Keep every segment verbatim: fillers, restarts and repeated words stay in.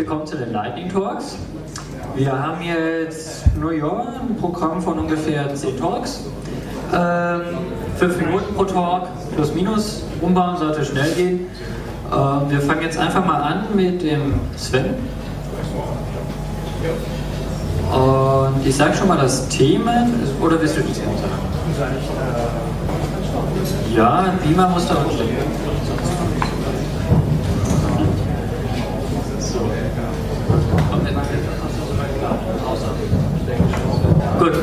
Willkommen zu den Lightning Talks. Wir haben jetzt nur ja, ein Programm von ungefähr zehn Talks. Ähm, fünf Minuten pro Talk, plus minus, umbauen sollte schnell gehen. Ähm, wir fangen jetzt einfach mal an mit dem Sven. Und ich sage schon mal das Thema, oder willst du das sagen? Ja, Beamer muss da unten stehen. Gut.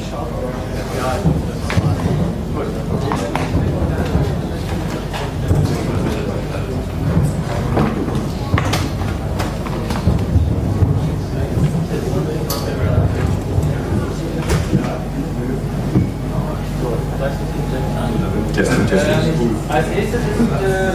Testen, testen. Als erstes ist äh,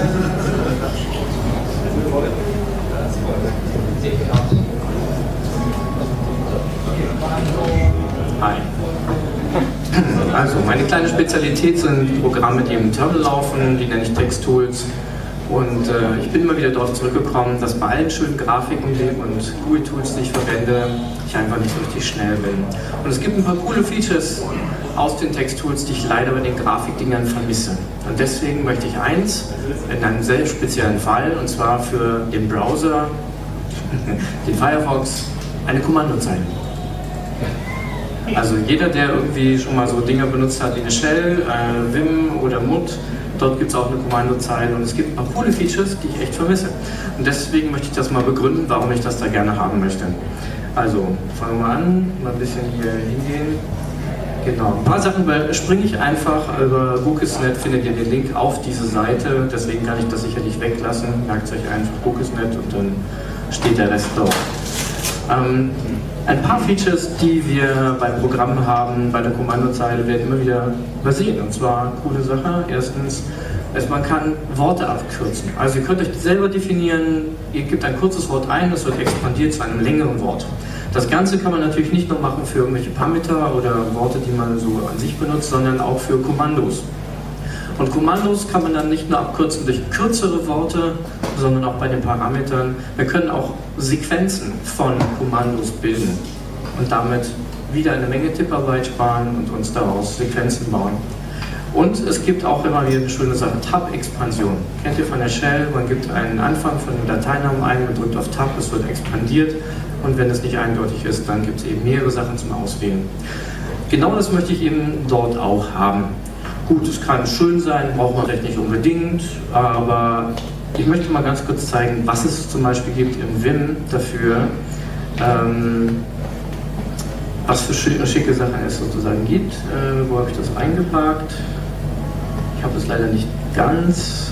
Hi. Also, meine kleine Spezialität sind Programme, die im Terminal laufen, die nenne ich Texttools. Und äh, ich bin immer wieder darauf zurückgekommen, dass bei allen schönen Grafiken und G U I-Tools, die ich verwende, ich einfach nicht so richtig schnell bin. Und es gibt ein paar coole Features aus den Texttools, die ich leider bei den Grafikdingern vermisse. Und deswegen möchte ich eins in einem sehr speziellen Fall, und zwar für den Browser, den Firefox, eine Kommandozeile. Also jeder, der irgendwie schon mal so Dinger benutzt hat wie eine Shell, äh, Vim oder Mut, dort gibt es auch eine Kommandozeile und es gibt ein paar coole Features, die ich echt vermisse. Und deswegen möchte ich das mal begründen, warum ich das da gerne haben möchte. Also fangen wir an, mal ein bisschen hier hingehen. Genau, ein paar Sachen springe ich einfach. Über Bookisnet findet ihr den Link auf diese Seite, deswegen kann ich das sicherlich weglassen. Merkt euch einfach Bookisnet und dann steht der Rest dort. Ähm, ein paar Features, die wir beim Programm haben, bei der Kommandozeile, werden immer wieder übersehen. Und zwar coole Sache. Erstens, man kann Worte abkürzen. Also ihr könnt euch selber definieren, ihr gebt ein kurzes Wort ein, das wird expandiert zu einem längeren Wort. Das Ganze kann man natürlich nicht nur machen für irgendwelche Parameter oder Worte, die man so an sich benutzt, sondern auch für Kommandos. Und Kommandos kann man dann nicht nur abkürzen durch kürzere Worte, sondern auch bei den Parametern. Wir können auch Sequenzen von Kommandos bilden und damit wieder eine Menge Tipparbeit sparen und uns daraus Sequenzen bauen. Und es gibt auch immer wieder eine schöne Sache, Tab-Expansion. Kennt ihr von der Shell? Man gibt einen Anfang von dem Dateinamen ein, man drückt auf Tab, es wird expandiert und wenn es nicht eindeutig ist, dann gibt es eben mehrere Sachen zum Auswählen. Genau das möchte ich eben dort auch haben. Gut, es kann schön sein, braucht man vielleicht nicht unbedingt, aber ich möchte mal ganz kurz zeigen, was es zum Beispiel gibt im Vim dafür, ähm, was für schicke Sachen es sozusagen gibt. Äh, wo habe ich das eingepackt? Ich habe es leider nicht ganz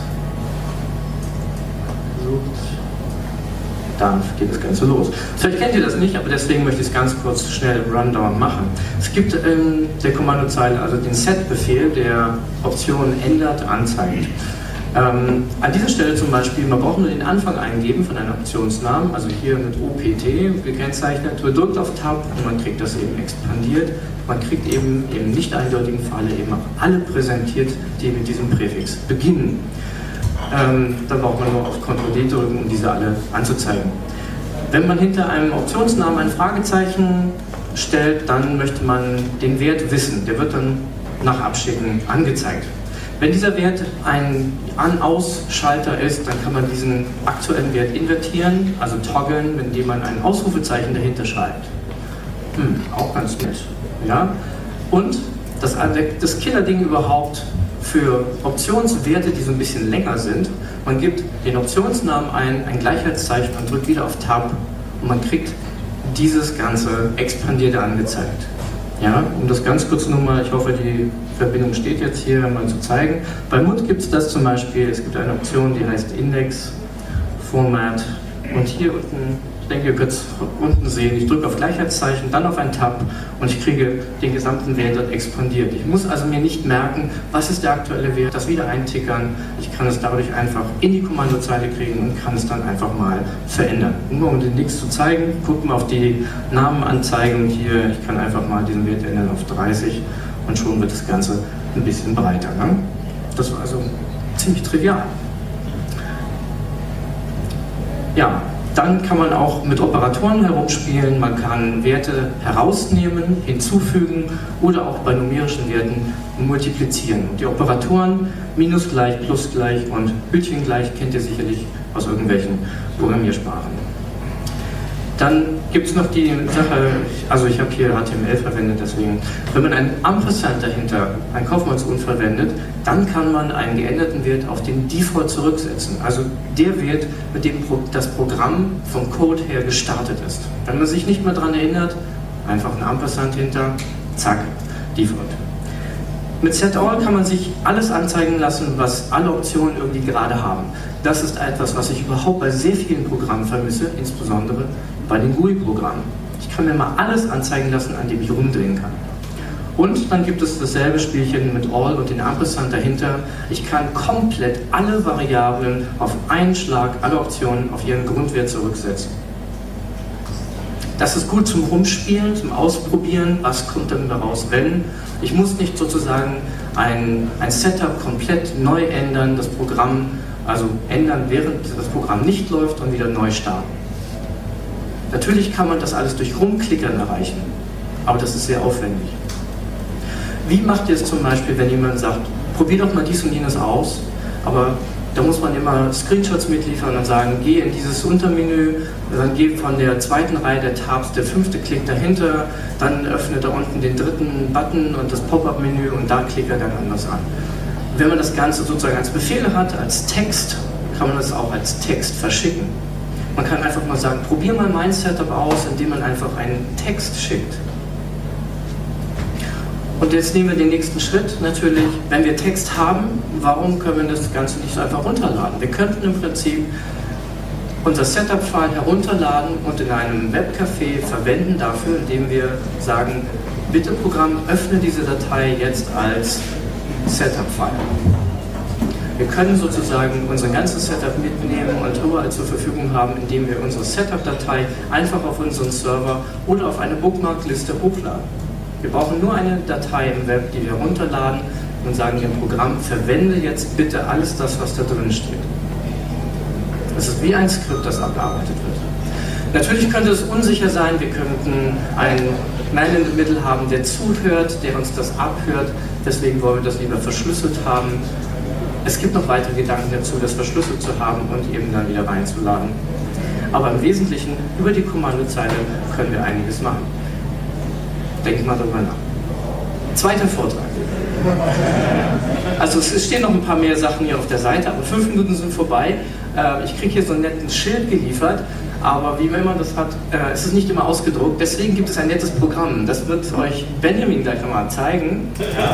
versucht. Dann geht das Ganze los. Vielleicht kennt ihr das nicht, aber deswegen möchte ich es ganz kurz schnell Rundown machen. Es gibt in der Kommandozeile also den Set-Befehl, der Optionen ändert, anzeigt. Ähm, an dieser Stelle zum Beispiel, man braucht nur den Anfang eingeben von einem Optionsnamen, also hier mit O P T gekennzeichnet, man drückt auf Tab und man kriegt das eben expandiert. Man kriegt eben im nicht eindeutigen Falle eben auch alle präsentiert, die mit diesem Präfix beginnen. Ähm, dann braucht man nur auf Ctrl D drücken, um diese alle anzuzeigen. Wenn man hinter einem Optionsnamen ein Fragezeichen stellt, dann möchte man den Wert wissen. Der wird dann nach Abschicken angezeigt. Wenn dieser Wert ein An-Aus-Schalter ist, dann kann man diesen aktuellen Wert invertieren, also toggeln, indem man ein Ausrufezeichen dahinter schreibt. Hm, auch ganz nett. Ja? Und das, das Killer-Ding überhaupt für Optionswerte, die so ein bisschen länger sind, man gibt den Optionsnamen ein, ein Gleichheitszeichen und drückt wieder auf Tab und man kriegt dieses ganze Expandierte angezeigt. Ja, um das ganz kurz nochmal, ich hoffe die Verbindung steht jetzt hier, mal zu zeigen. Bei Mut gibt es das zum Beispiel, es gibt eine Option, die heißt Index, Format und hier unten, ich denke, ihr könnt es unten sehen, ich drücke auf Gleichheitszeichen, dann auf ein Tab und ich kriege den gesamten Wert dort expandiert. Ich muss also mir nicht merken, was ist der aktuelle Wert, das wieder eintickern. Ich kann es dadurch einfach in die Kommandozeile kriegen und kann es dann einfach mal verändern. Nur um den Nix zu zeigen, gucken wir auf die Namenanzeigen hier, ich kann einfach mal diesen Wert ändern auf dreißig und schon wird das Ganze ein bisschen breiter. Ne? Das war also ziemlich trivial. Ja. Dann kann man auch mit Operatoren herumspielen, man kann Werte herausnehmen, hinzufügen oder auch bei numerischen Werten multiplizieren. Die Operatoren Minus gleich, Plus gleich und Hütchen gleich kennt ihr sicherlich aus irgendwelchen Programmiersprachen. Dann gibt es noch die Sache, also ich habe hier H T M L verwendet, deswegen, wenn man einen Ampersand dahinter, ein Kaufmannsun verwendet, dann kann man einen geänderten Wert auf den Default zurücksetzen. Also der Wert, mit dem das Programm vom Code her gestartet ist. Wenn man sich nicht mehr daran erinnert, einfach ein Ampersand hinter, zack, Default. Mit setAll kann man sich alles anzeigen lassen, was alle Optionen irgendwie gerade haben. Das ist etwas, was ich überhaupt bei sehr vielen Programmen vermisse, insbesondere bei den G U I-Programmen. Ich kann mir mal alles anzeigen lassen, an dem ich rumdrehen kann. Und dann gibt es dasselbe Spielchen mit All und den Ampersand dahinter. Ich kann komplett alle Variablen auf einen Schlag, alle Optionen auf ihren Grundwert zurücksetzen. Das ist gut zum Rumspielen, zum Ausprobieren, was kommt dann raus, wenn. Ich muss nicht sozusagen ein, ein Setup komplett neu ändern, das Programm, also ändern, während das Programm nicht läuft und wieder neu starten. Natürlich kann man das alles durch Rumklickern erreichen, aber das ist sehr aufwendig. Wie macht ihr es zum Beispiel, wenn jemand sagt, probier doch mal dies und jenes aus, aber da muss man immer Screenshots mitliefern und sagen, geh in dieses Untermenü, dann geh von der zweiten Reihe der Tabs, der fünfte Klick dahinter, dann öffne da unten den dritten Button und das Pop-up-Menü und da klickt er dann anders an. Wenn man das Ganze sozusagen als Befehl hat, als Text, kann man das auch als Text verschicken. Man kann einfach mal sagen, probier mal mein Setup aus, indem man einfach einen Text schickt. Und jetzt nehmen wir den nächsten Schritt natürlich, wenn wir Text haben, warum können wir das Ganze nicht so einfach runterladen? Wir könnten im Prinzip unser Setup-File herunterladen und in einem Webcafé verwenden dafür, indem wir sagen, bitte Programm, öffne diese Datei jetzt als Setup-File. Wir können sozusagen unser ganzes Setup mitnehmen und überall zur Verfügung haben, indem wir unsere Setup-Datei einfach auf unseren Server oder auf eine Bookmarkliste hochladen. Wir brauchen nur eine Datei im Web, die wir runterladen und sagen dem Programm, verwende jetzt bitte alles das, was da drin steht. Das ist wie ein Skript, das abgearbeitet wird. Natürlich könnte es unsicher sein, wir könnten einen Man in the Middle haben, der zuhört, der uns das abhört, deswegen wollen wir das lieber verschlüsselt haben. Es gibt noch weitere Gedanken dazu, das verschlüsselt zu haben und eben dann wieder reinzuladen. Aber im Wesentlichen, über die Kommandozeile können wir einiges machen. Denkt mal darüber nach. Zweiter Vortrag. Also es stehen noch ein paar mehr Sachen hier auf der Seite, aber fünf Minuten sind vorbei. Ich kriege hier so ein nettes Schild geliefert, aber wie immer das hat, es ist nicht immer ausgedruckt, deswegen gibt es ein nettes Programm. Das wird euch Benjamin gleich mal zeigen.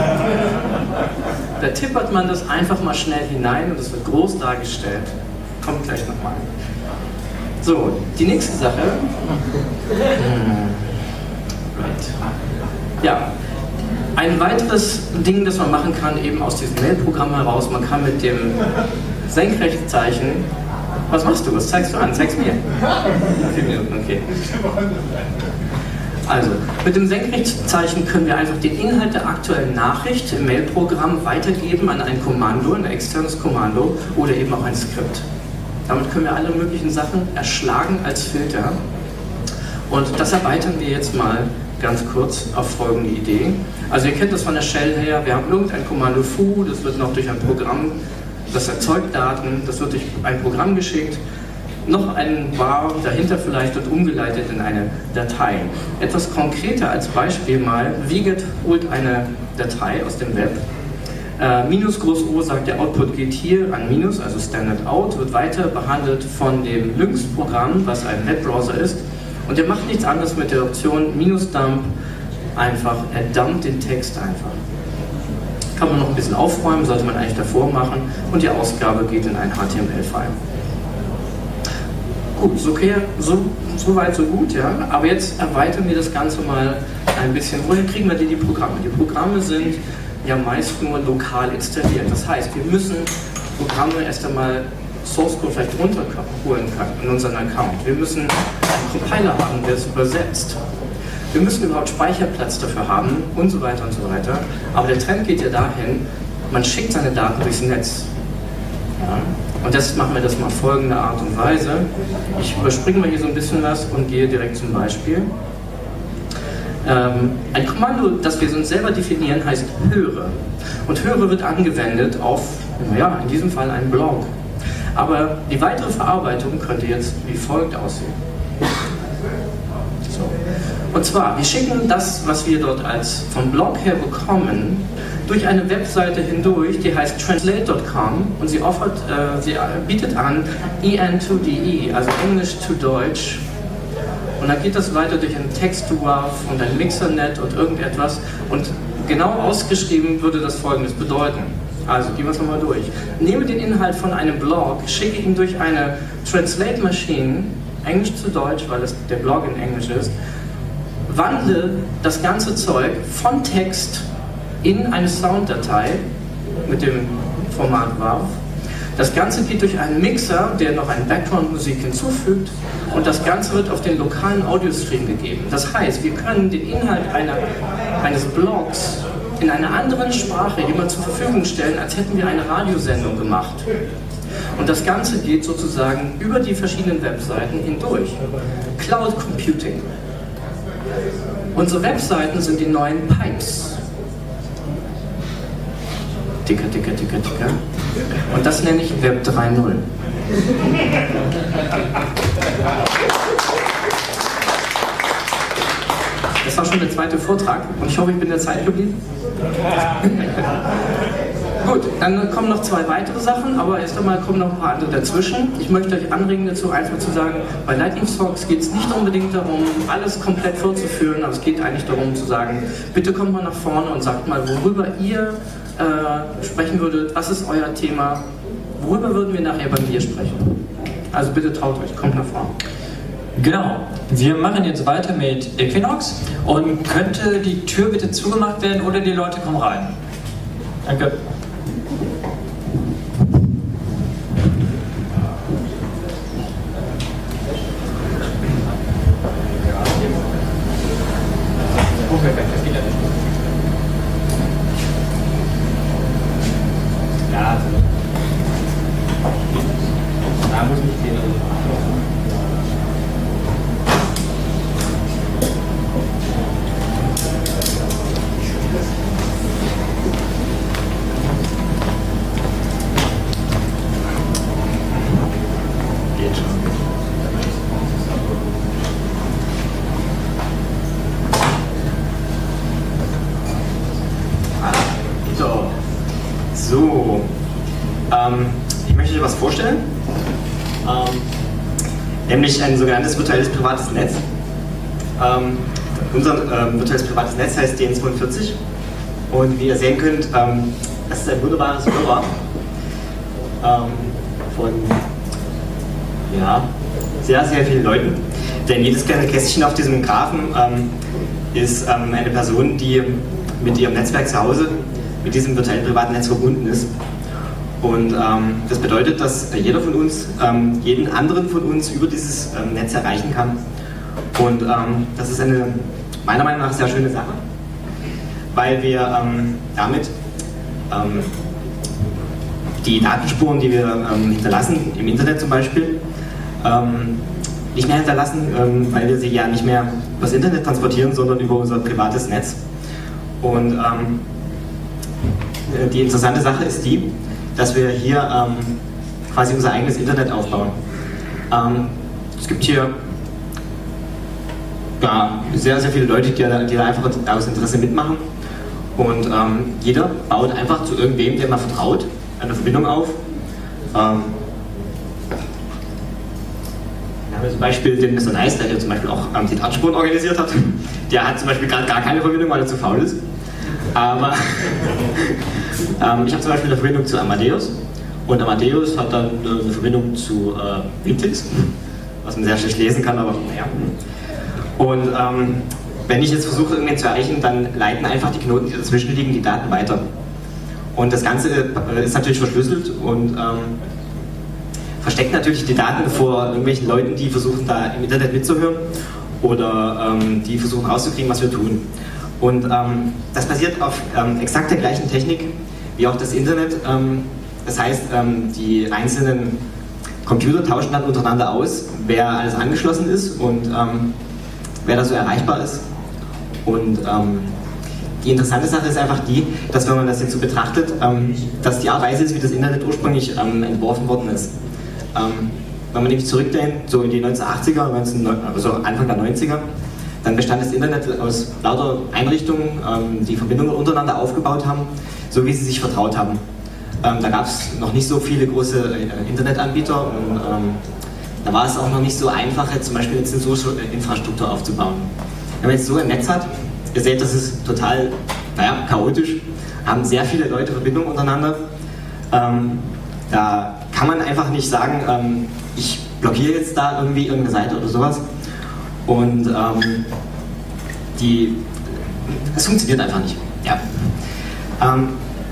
Da tippert man das einfach mal schnell hinein und es wird groß dargestellt. Kommt gleich nochmal. So, die nächste Sache. Ja, ein weiteres Ding, das man machen kann, eben aus diesem Mail-Programm heraus, man kann mit dem Senkrechtzeichen, was machst du, was zeigst du an? Zeig's mir. Vier Minuten, okay. Also, mit dem Senkrechtzeichen können wir einfach den Inhalt der aktuellen Nachricht im Mail-Programm weitergeben an ein Kommando, ein externes Kommando oder eben auch ein Skript. Damit können wir alle möglichen Sachen erschlagen als Filter. Und das erweitern wir jetzt mal ganz kurz auf folgende Idee. Also ihr kennt das von der Shell her, wir haben irgendein Kommando foo, das wird noch durch ein Programm, das erzeugt Daten, das wird durch ein Programm geschickt, noch ein var dahinter vielleicht und umgeleitet in eine Datei. Etwas konkreter als Beispiel mal, Wiget holt eine Datei aus dem Web, äh, Minus groß O sagt, der Output geht hier an Minus, also Standard Out, wird weiter behandelt von dem Lynx-Programm, was ein Webbrowser ist. Und der macht nichts anderes mit der Option minus dump, einfach, er dumpt den Text einfach. Kann man noch ein bisschen aufräumen, sollte man eigentlich davor machen und die Ausgabe geht in ein H T M L-File. Gut, so, okay, so, so weit, so gut, ja. Aber jetzt erweitern wir das Ganze mal ein bisschen. Woher kriegen wir denn die Programme? Die Programme sind ja meist nur lokal installiert. Das heißt, wir müssen Programme erst einmal Source Code vielleicht runterholen können in unseren Account. Wir müssen einen Compiler haben, der es übersetzt. Wir müssen überhaupt Speicherplatz dafür haben und so weiter und so weiter. Aber der Trend geht ja dahin, man schickt seine Daten durchs Netz. Ja? Und das machen wir das mal folgende Art und Weise. Ich überspringe mal hier so ein bisschen was und gehe direkt zum Beispiel. Ähm, ein Kommando, das wir uns selber definieren, heißt höre. Und höre wird angewendet auf, ja, in diesem Fall einen Blog. Aber die weitere Verarbeitung könnte jetzt wie folgt aussehen. So. Und zwar, wir schicken das, was wir dort als vom Blog her bekommen, durch eine Webseite hindurch, die heißt translate Punkt com, und sie, offert, äh, sie bietet an E N to D E, also Englisch to Deutsch. Und dann geht das weiter durch ein Text-to-Wave und ein Mixernet und irgendetwas. Und genau ausgeschrieben würde das Folgendes bedeuten. Also gehen wir es nochmal durch. Nehme den Inhalt von einem Blog, schicke ihn durch eine Translate-Maschine, Englisch zu Deutsch, weil das der Blog in Englisch ist, wandle das ganze Zeug von Text in eine Sounddatei mit dem Format WAV. Das Ganze geht durch einen Mixer, der noch eine Background-Musik hinzufügt, und das Ganze wird auf den lokalen Audiostream gegeben. Das heißt, wir können den Inhalt einer, eines Blogs in einer anderen Sprache jemand zur Verfügung stellen, als hätten wir eine Radiosendung gemacht. Und das Ganze geht sozusagen über die verschiedenen Webseiten hindurch. Cloud Computing. Unsere Webseiten sind die neuen Pipes. Ticker, ticker, ticker, ticker. Und das nenne ich Web drei Punkt null. Das war schon der zweite Vortrag und ich hoffe, ich bin in der Zeit geblieben. Gut, dann kommen noch zwei weitere Sachen, aber erst einmal kommen noch ein paar andere dazwischen. Ich möchte euch anregen dazu, einfach zu sagen, bei Lightning Talks geht es nicht unbedingt darum, alles komplett vorzuführen, aber es geht eigentlich darum zu sagen, bitte kommt mal nach vorne und sagt mal, worüber ihr äh, sprechen würdet, was ist euer Thema, worüber würden wir nachher beim Bier sprechen. Also bitte traut euch, kommt nach vorne. Genau, wir machen jetzt weiter mit Equinox, und könnte die Tür bitte zugemacht werden oder die Leute kommen rein. Danke. So, ähm, ich möchte euch was vorstellen, ähm, nämlich ein sogenanntes virtuelles privates Netz. Ähm, unser ähm, virtuelles privates Netz heißt D N zweiundvierzig, und wie ihr sehen könnt, ähm, das ist ein wunderbares Server ähm, von ja, sehr, sehr vielen Leuten, denn jedes kleine Kästchen auf diesem Graphen ähm, ist ähm, eine Person, die mit ihrem Netzwerk zu Hause mit diesem virtuellen privaten Netz verbunden ist. Und ähm, das bedeutet, dass jeder von uns ähm, jeden anderen von uns über dieses ähm, Netz erreichen kann. Und ähm, das ist eine meiner Meinung nach sehr schöne Sache, weil wir ähm, damit ähm, die Datenspuren, die wir ähm, hinterlassen, im Internet zum Beispiel, ähm, nicht mehr hinterlassen, ähm, weil wir sie ja nicht mehr über das Internet transportieren, sondern über unser privates Netz. Und ähm, die interessante Sache ist die, dass wir hier ähm, quasi unser eigenes Internet aufbauen. Ähm, es gibt hier ja, sehr, sehr viele Leute, die, die da einfach aus Interesse mitmachen, und ähm, jeder baut einfach zu irgendwem, der mal vertraut, eine Verbindung auf. Ähm, wir haben zum Beispiel den Mister Nice, der hier zum Beispiel auch ähm, die Datenspuren organisiert hat. Der hat zum Beispiel gerade gar keine Verbindung, weil er zu faul ist. Aber ähm, ich habe zum Beispiel eine Verbindung zu Amadeus, und Amadeus hat dann äh, eine Verbindung zu äh, Wimtix, was man sehr schlecht lesen kann, aber naja. Und ähm, wenn ich jetzt versuche, irgendwen zu erreichen, dann leiten einfach die Knoten, die dazwischen liegen, die Daten weiter. Und das Ganze äh, ist natürlich verschlüsselt und ähm, versteckt natürlich die Daten vor irgendwelchen Leuten, die versuchen, da im Internet mitzuhören oder ähm, die versuchen rauszukriegen, was wir tun. Und ähm, das basiert auf ähm, exakt der gleichen Technik, wie auch das Internet ähm, Das heißt, ähm, die einzelnen Computer tauschen dann untereinander aus, wer alles angeschlossen ist und ähm, wer da so erreichbar ist. Und ähm, die interessante Sache ist einfach die, dass wenn man das jetzt so betrachtet, ähm, dass die Art und Weise ist, wie das Internet ursprünglich ähm, entworfen worden ist. Ähm, wenn man nämlich zurückdenkt, so in die neunzehnhundertachtziger, also Anfang der neunziger, dann bestand das Internet aus lauter Einrichtungen, ähm, die Verbindungen untereinander aufgebaut haben, so wie sie sich vertraut haben. Ähm, da gab es noch nicht so viele große äh, Internetanbieter und ähm, da war es auch noch nicht so einfach, jetzt zum Beispiel eine Zensurinfrastruktur aufzubauen. Wenn man jetzt so ein Netz hat, ihr seht, das ist total, naja, chaotisch, haben sehr viele Leute Verbindungen untereinander. Ähm, da kann man einfach nicht sagen, ähm, ich blockiere jetzt da irgendwie irgendeine Seite oder sowas. Und ähm, die, es funktioniert einfach nicht. Ja. Ähm,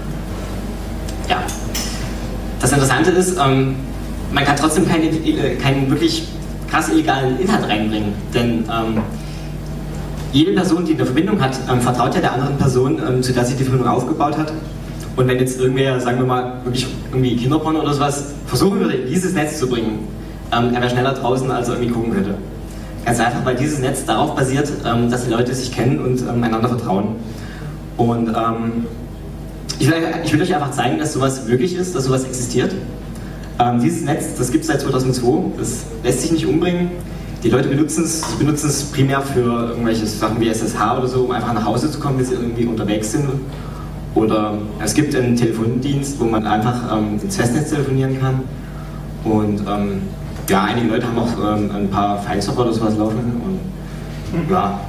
ja. Das Interessante ist, ähm, man kann trotzdem keine, keinen wirklich krass illegalen Inhalt reinbringen, denn ähm, jede Person, die eine Verbindung hat, ähm, vertraut ja der anderen Person, ähm, zu der sie die Verbindung aufgebaut hat. Und wenn jetzt irgendwer, sagen wir mal, wirklich irgendwie Kinderporno oder sowas versuchen würde, in dieses Netz zu bringen, ähm, er wäre schneller draußen, als er irgendwie gucken könnte. Ganz einfach, weil dieses Netz darauf basiert, ähm, dass die Leute sich kennen und ähm, einander vertrauen. Und ähm, ich, will, ich will euch einfach zeigen, dass sowas möglich ist, dass sowas existiert. Ähm, dieses Netz, das gibt es seit zweitausendzwei, das lässt sich nicht umbringen. Die Leute benutzen es, benutzen es primär für irgendwelche Sachen wie S S H oder so, um einfach nach Hause zu kommen, wenn sie irgendwie unterwegs sind. Oder es gibt einen Telefondienst, wo man einfach ähm, ins Festnetz telefonieren kann. Und ähm, ja, einige Leute haben auch ähm, ein paar File-Server oder sowas laufen. Und ja,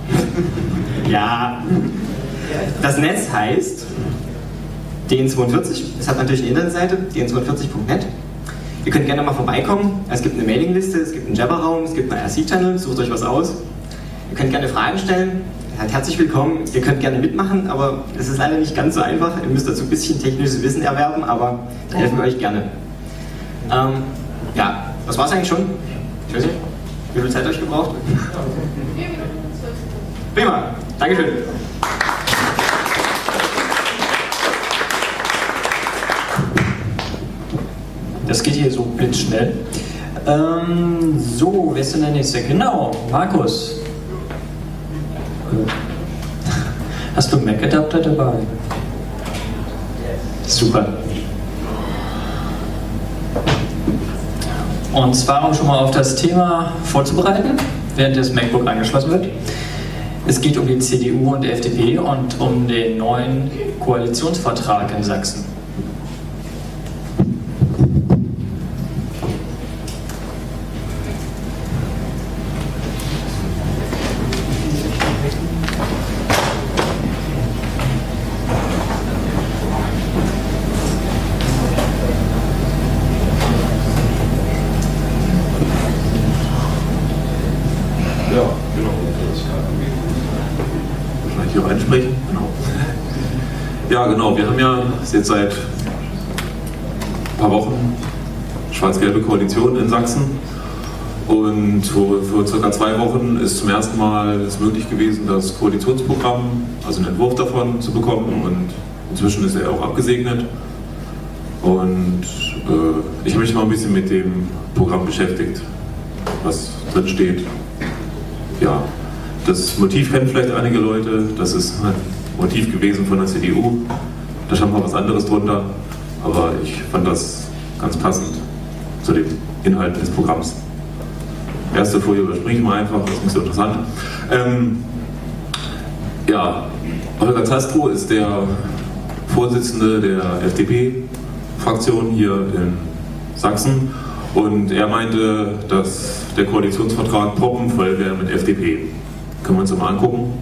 ja, das Netz heißt D N zweiundvierzig. Es hat natürlich eine Internetseite, D N zweiundvierzig punkt net. Ihr könnt gerne mal vorbeikommen. Es gibt eine Mailingliste, es gibt einen Jabber-Raum, es gibt einen I R C-Channel, sucht euch was aus. Ihr könnt gerne Fragen stellen. Herzlich willkommen. Ihr könnt gerne mitmachen, aber es ist leider nicht ganz so einfach. Ihr müsst dazu ein bisschen technisches Wissen erwerben, aber da helfen wir euch gerne. Ähm, ja, das war's eigentlich schon. Ich weiß nicht, wie viel Zeit habt ihr gebraucht? Prima, Dankeschön. Das geht hier so blitzschnell. Ähm, so, wer ist denn der Nächste? Genau, Markus. Hast du einen Mac-Adapter dabei? Super. Und zwar, um schon mal auf das Thema vorzubereiten, während das MacBook angeschlossen wird. Es geht um die C D U und die F D P und um den neuen Koalitionsvertrag in Sachsen. Ja, genau. Wir haben ja jetzt seit ein paar Wochen schwarz-gelbe Koalition in Sachsen und vor, vor circa zwei Wochen ist zum ersten Mal es möglich gewesen, das Koalitionsprogramm, also einen Entwurf davon zu bekommen und inzwischen ist er auch abgesegnet und äh, ich habe mich mal ein bisschen mit dem Programm beschäftigt, was drin steht. Ja, das Motiv kennen vielleicht einige Leute, das ist ein Motiv gewesen von der C D U, da stand noch was anderes drunter, aber ich fand das ganz passend zu den Inhalten des Programms. Erste Folie überspringe ich mal einfach, das ist nicht so interessant. Ähm, ja, Holger Zastrow ist der Vorsitzende der F D P-Fraktion hier in Sachsen und er meinte, dass der Koalitionsvertrag proppenvoll wäre mit F D P. Können wir uns das mal angucken.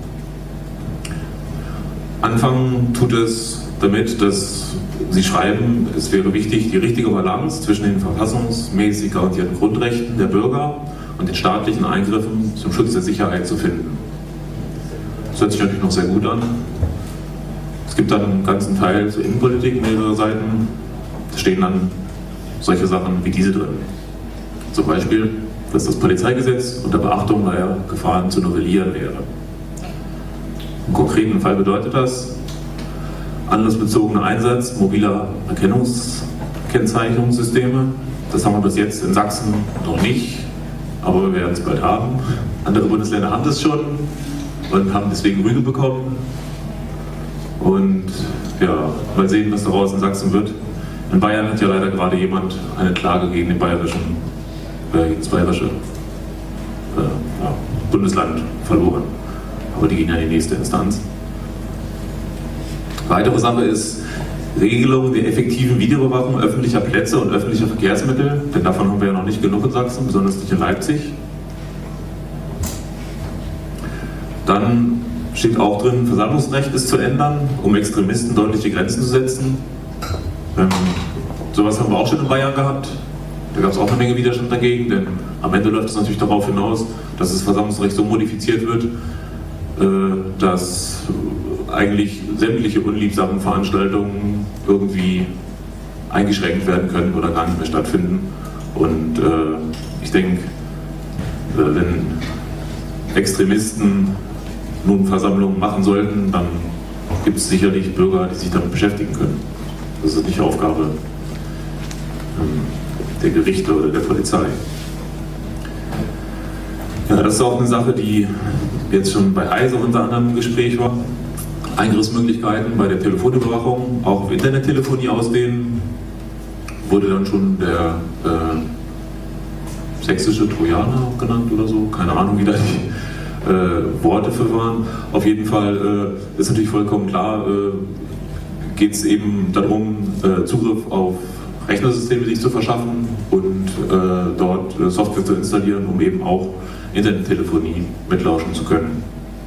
Anfangen tut es damit, dass Sie schreiben, es wäre wichtig, die richtige Balance zwischen den verfassungsmäßig garantierten Grundrechten der Bürger und den staatlichen Eingriffen zum Schutz der Sicherheit zu finden. Das hört sich natürlich noch sehr gut an. Es gibt dann einen ganzen Teil zur Innenpolitik mehrere Seiten. Da stehen dann solche Sachen wie diese drin. Zum Beispiel, dass das Polizeigesetz unter Beachtung neuer Gefahren zu novellieren wäre. Im konkreten Fall bedeutet das anlassbezogener Einsatz mobiler Erkennungs Kennzeichnungssysteme. Das haben wir bis jetzt in Sachsen noch nicht, aber wir werden es bald haben. Andere Bundesländer haben das schon und haben deswegen Rüge bekommen. Und ja, mal sehen, was daraus in Sachsen wird. In Bayern hat ja leider gerade jemand eine Klage gegen den bayerischen, äh, das bayerische äh, ja, Bundesland verloren. Aber die gehen ja in die nächste Instanz. Weitere Sache ist Regelung der effektiven Videoüberwachung öffentlicher Plätze und öffentlicher Verkehrsmittel, denn davon haben wir ja noch nicht genug in Sachsen, besonders nicht in Leipzig. Dann steht auch drin, Versammlungsrecht ist zu ändern, um Extremisten deutliche Grenzen zu setzen. Ähm, sowas haben wir auch schon in Bayern gehabt. Da gab es auch eine Menge Widerstand dagegen, denn am Ende läuft es natürlich darauf hinaus, dass das Versammlungsrecht so modifiziert wird, äh, dass eigentlich sämtliche unliebsamen Veranstaltungen irgendwie eingeschränkt werden können oder gar nicht mehr stattfinden. Und äh, ich denke, äh, wenn Extremisten nun Versammlungen machen sollten, dann gibt es sicherlich Bürger, die sich damit beschäftigen können. Das ist nicht Aufgabe ähm, der Gerichte oder der Polizei. Ja, das ist auch eine Sache, die jetzt schon bei Heise unter anderem im Gespräch war. Eingriffsmöglichkeiten bei der Telefonüberwachung, auch auf Internettelefonie ausdehnen, wurde dann schon der äh, sächsische Trojaner genannt oder so, keine Ahnung, wie da die äh, Worte für waren. Auf jeden Fall äh, ist natürlich vollkommen klar, äh, geht es eben darum, äh, Zugriff auf Rechnersysteme sich zu verschaffen und äh, dort äh, Software zu installieren, um eben auch Internettelefonie mitlauschen zu können.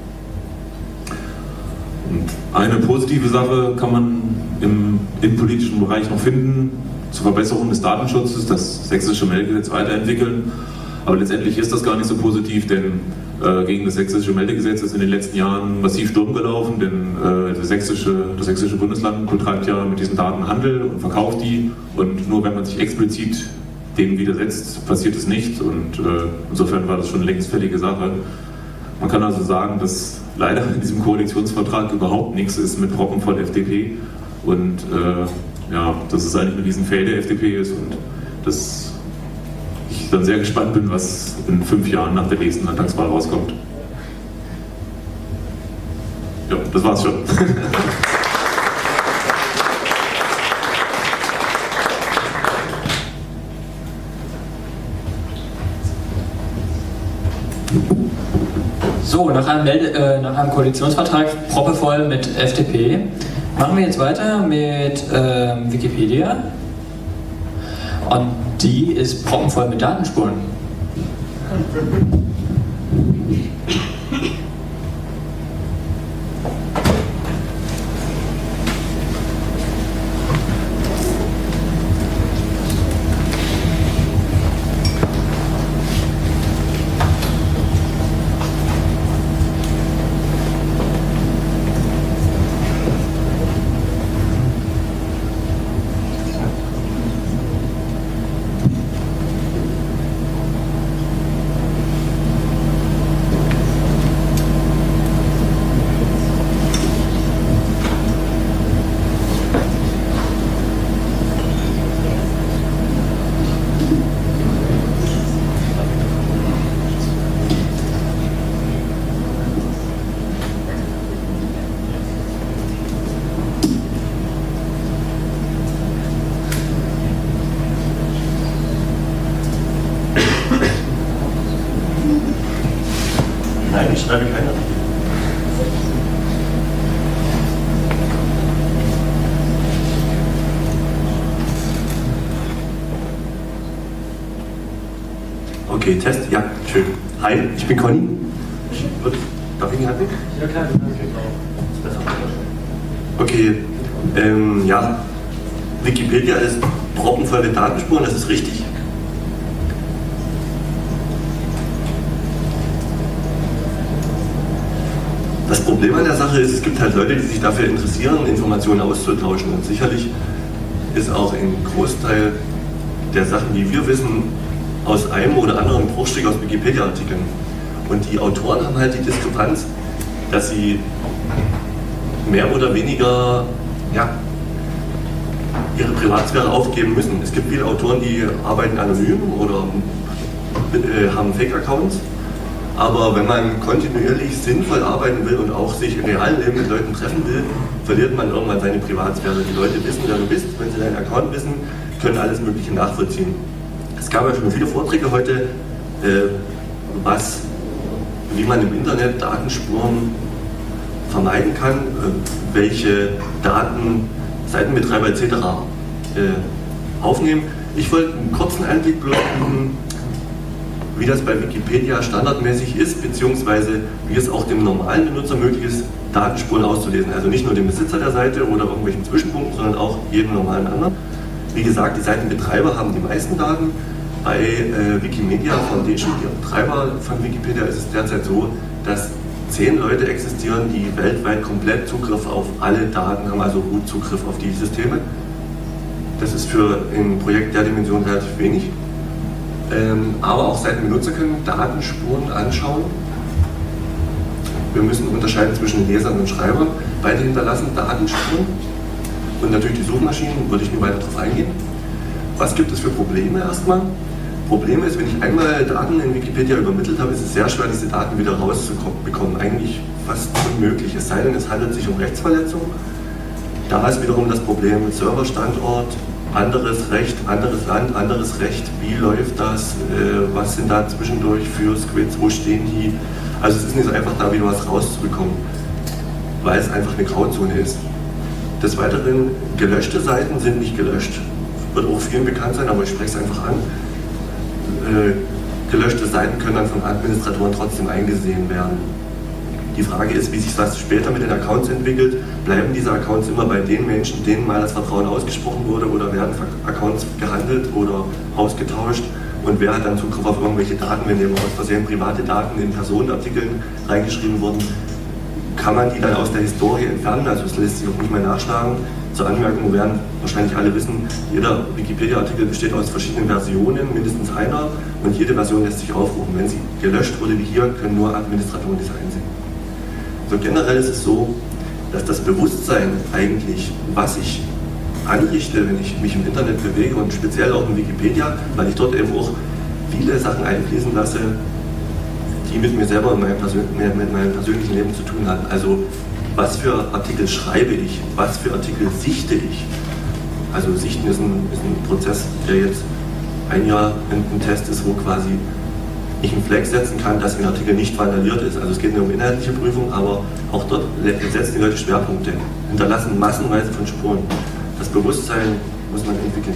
Und eine positive Sache kann man im innenpolitischen Bereich noch finden, zur Verbesserung des Datenschutzes, das sächsische Meldegesetz weiterentwickeln. Aber letztendlich ist das gar nicht so positiv, denn äh, gegen das sächsische Meldegesetz ist in den letzten Jahren massiv Sturm gelaufen, denn äh, das, sächsische, das sächsische Bundesland betreibt ja mit diesen Daten Handel und verkauft die, und nur wenn man sich explizit dem widersetzt, passiert es nicht, und äh, insofern war das schon eine längst fällige Sache. Man kann also sagen, dass leider in diesem Koalitionsvertrag überhaupt nichts ist mit proppenvoll F D P, und äh, ja, dass es eigentlich nur diesen Fail der F D P ist, und dass ich dann sehr gespannt bin, was in fünf Jahren nach der nächsten Landtagswahl rauskommt. Ja, das war's schon. So, nach einem, Melde, äh, nach einem Koalitionsvertrag proppevoll mit F D P machen wir jetzt weiter mit ähm, Wikipedia, und die ist proppenvoll mit Datenspuren. Nein, ich schreibe keiner. Okay, Test, ja, schön. Hi, ich bin Conny. Darf ich ihn halten? Ja, klar. Okay, ähm, ja, Wikipedia ist proppenvoll mit Datenspuren, das ist richtig. Das Problem an der Sache ist, es gibt halt Leute, die sich dafür interessieren, Informationen auszutauschen, und sicherlich ist auch ein Großteil der Sachen, die wir wissen, aus einem oder anderen Bruchstück aus Wikipedia-Artikeln. Und die Autoren haben halt die Diskrepanz, dass sie mehr oder weniger, ja, ihre Privatsphäre aufgeben müssen. Es gibt viele Autoren, die arbeiten anonym oder äh, haben Fake-Accounts. Aber wenn man kontinuierlich sinnvoll arbeiten will und auch sich im realen Leben mit Leuten treffen will, verliert man irgendwann seine Privatsphäre. Die Leute wissen, wer du bist. Wenn sie deinen Account wissen, können alles Mögliche nachvollziehen. Es gab ja schon viele Vorträge heute, äh, was, wie man im Internet Datenspuren vermeiden kann, äh, welche Daten Seitenbetreiber et cetera äh, aufnehmen. Ich wollte einen kurzen Einblick bloß geben, wie das bei Wikipedia standardmäßig ist, beziehungsweise wie es auch dem normalen Benutzer möglich ist, Datenspuren auszulesen. Also nicht nur dem Besitzer der Seite oder irgendwelchen Zwischenpunkten, sondern auch jedem normalen anderen. Wie gesagt, die Seitenbetreiber haben die meisten Daten. Bei äh, Wikimedia Foundation, der Betreiber von Wikipedia, ist es derzeit so, dass zehn Leute existieren, die weltweit komplett Zugriff auf alle Daten haben, also gut Zugriff auf die Systeme. Das ist für ein Projekt der Dimension relativ wenig. Ähm, aber auch Seitenbenutzer können Datenspuren anschauen. Wir müssen unterscheiden zwischen Lesern und Schreibern. Beide hinterlassen Datenspuren. Und natürlich die Suchmaschinen, würde ich nicht weiter darauf eingehen. Was gibt es für Probleme erstmal? Problem ist, wenn ich einmal Daten in Wikipedia übermittelt habe, ist es sehr schwer, diese Daten wieder rauszubekommen. Eigentlich fast unmöglich, es sei denn, es handelt sich um Rechtsverletzung. Da ist wiederum das Problem mit Serverstandort, anderes Recht, anderes Land, anderes Recht, wie läuft das, äh, was sind da zwischendurch für Squids, wo stehen die? Also es ist nicht so einfach, da wieder was rauszubekommen, weil es einfach eine Grauzone ist. Des Weiteren, gelöschte Seiten sind nicht gelöscht. Wird auch vielen bekannt sein, aber ich spreche es einfach an. Äh, gelöschte Seiten können dann von Administratoren trotzdem eingesehen werden. Die Frage ist, wie sich das später mit den Accounts entwickelt. Bleiben diese Accounts immer bei den Menschen, denen mal das Vertrauen ausgesprochen wurde, oder werden Accounts gehandelt oder ausgetauscht? Und wer hat dann Zugriff auf irgendwelche Daten, wenn eben aus Versehen private Daten in Personenartikeln reingeschrieben wurden? Kann man die dann aus der Historie entfernen? Also es lässt sich auch nicht mehr nachschlagen. Zur Anmerkung werden wahrscheinlich alle wissen, jeder Wikipedia-Artikel besteht aus verschiedenen Versionen, mindestens einer, und jede Version lässt sich aufrufen. Wenn sie gelöscht wurde wie hier, können nur Administratoren diese einsehen. So generell ist es so, dass das Bewusstsein eigentlich, was ich anrichte, wenn ich mich im Internet bewege, und speziell auch in Wikipedia, weil ich dort eben auch viele Sachen einfließen lasse, die mit mir selber in meinem, Persön mit meinem persönlichen Leben zu tun haben. Also was für Artikel schreibe ich, was für Artikel sichte ich. Also Sichten ist ein, ist ein Prozess, der jetzt ein Jahr ein Test ist, wo quasi ich einen Flag setzen kann, dass ein Artikel nicht vandaliert ist. Also es geht nur um inhaltliche Prüfung, aber auch dort setzen die Leute Schwerpunkte, hinterlassen massenweise von Spuren. Das Bewusstsein muss man entwickeln.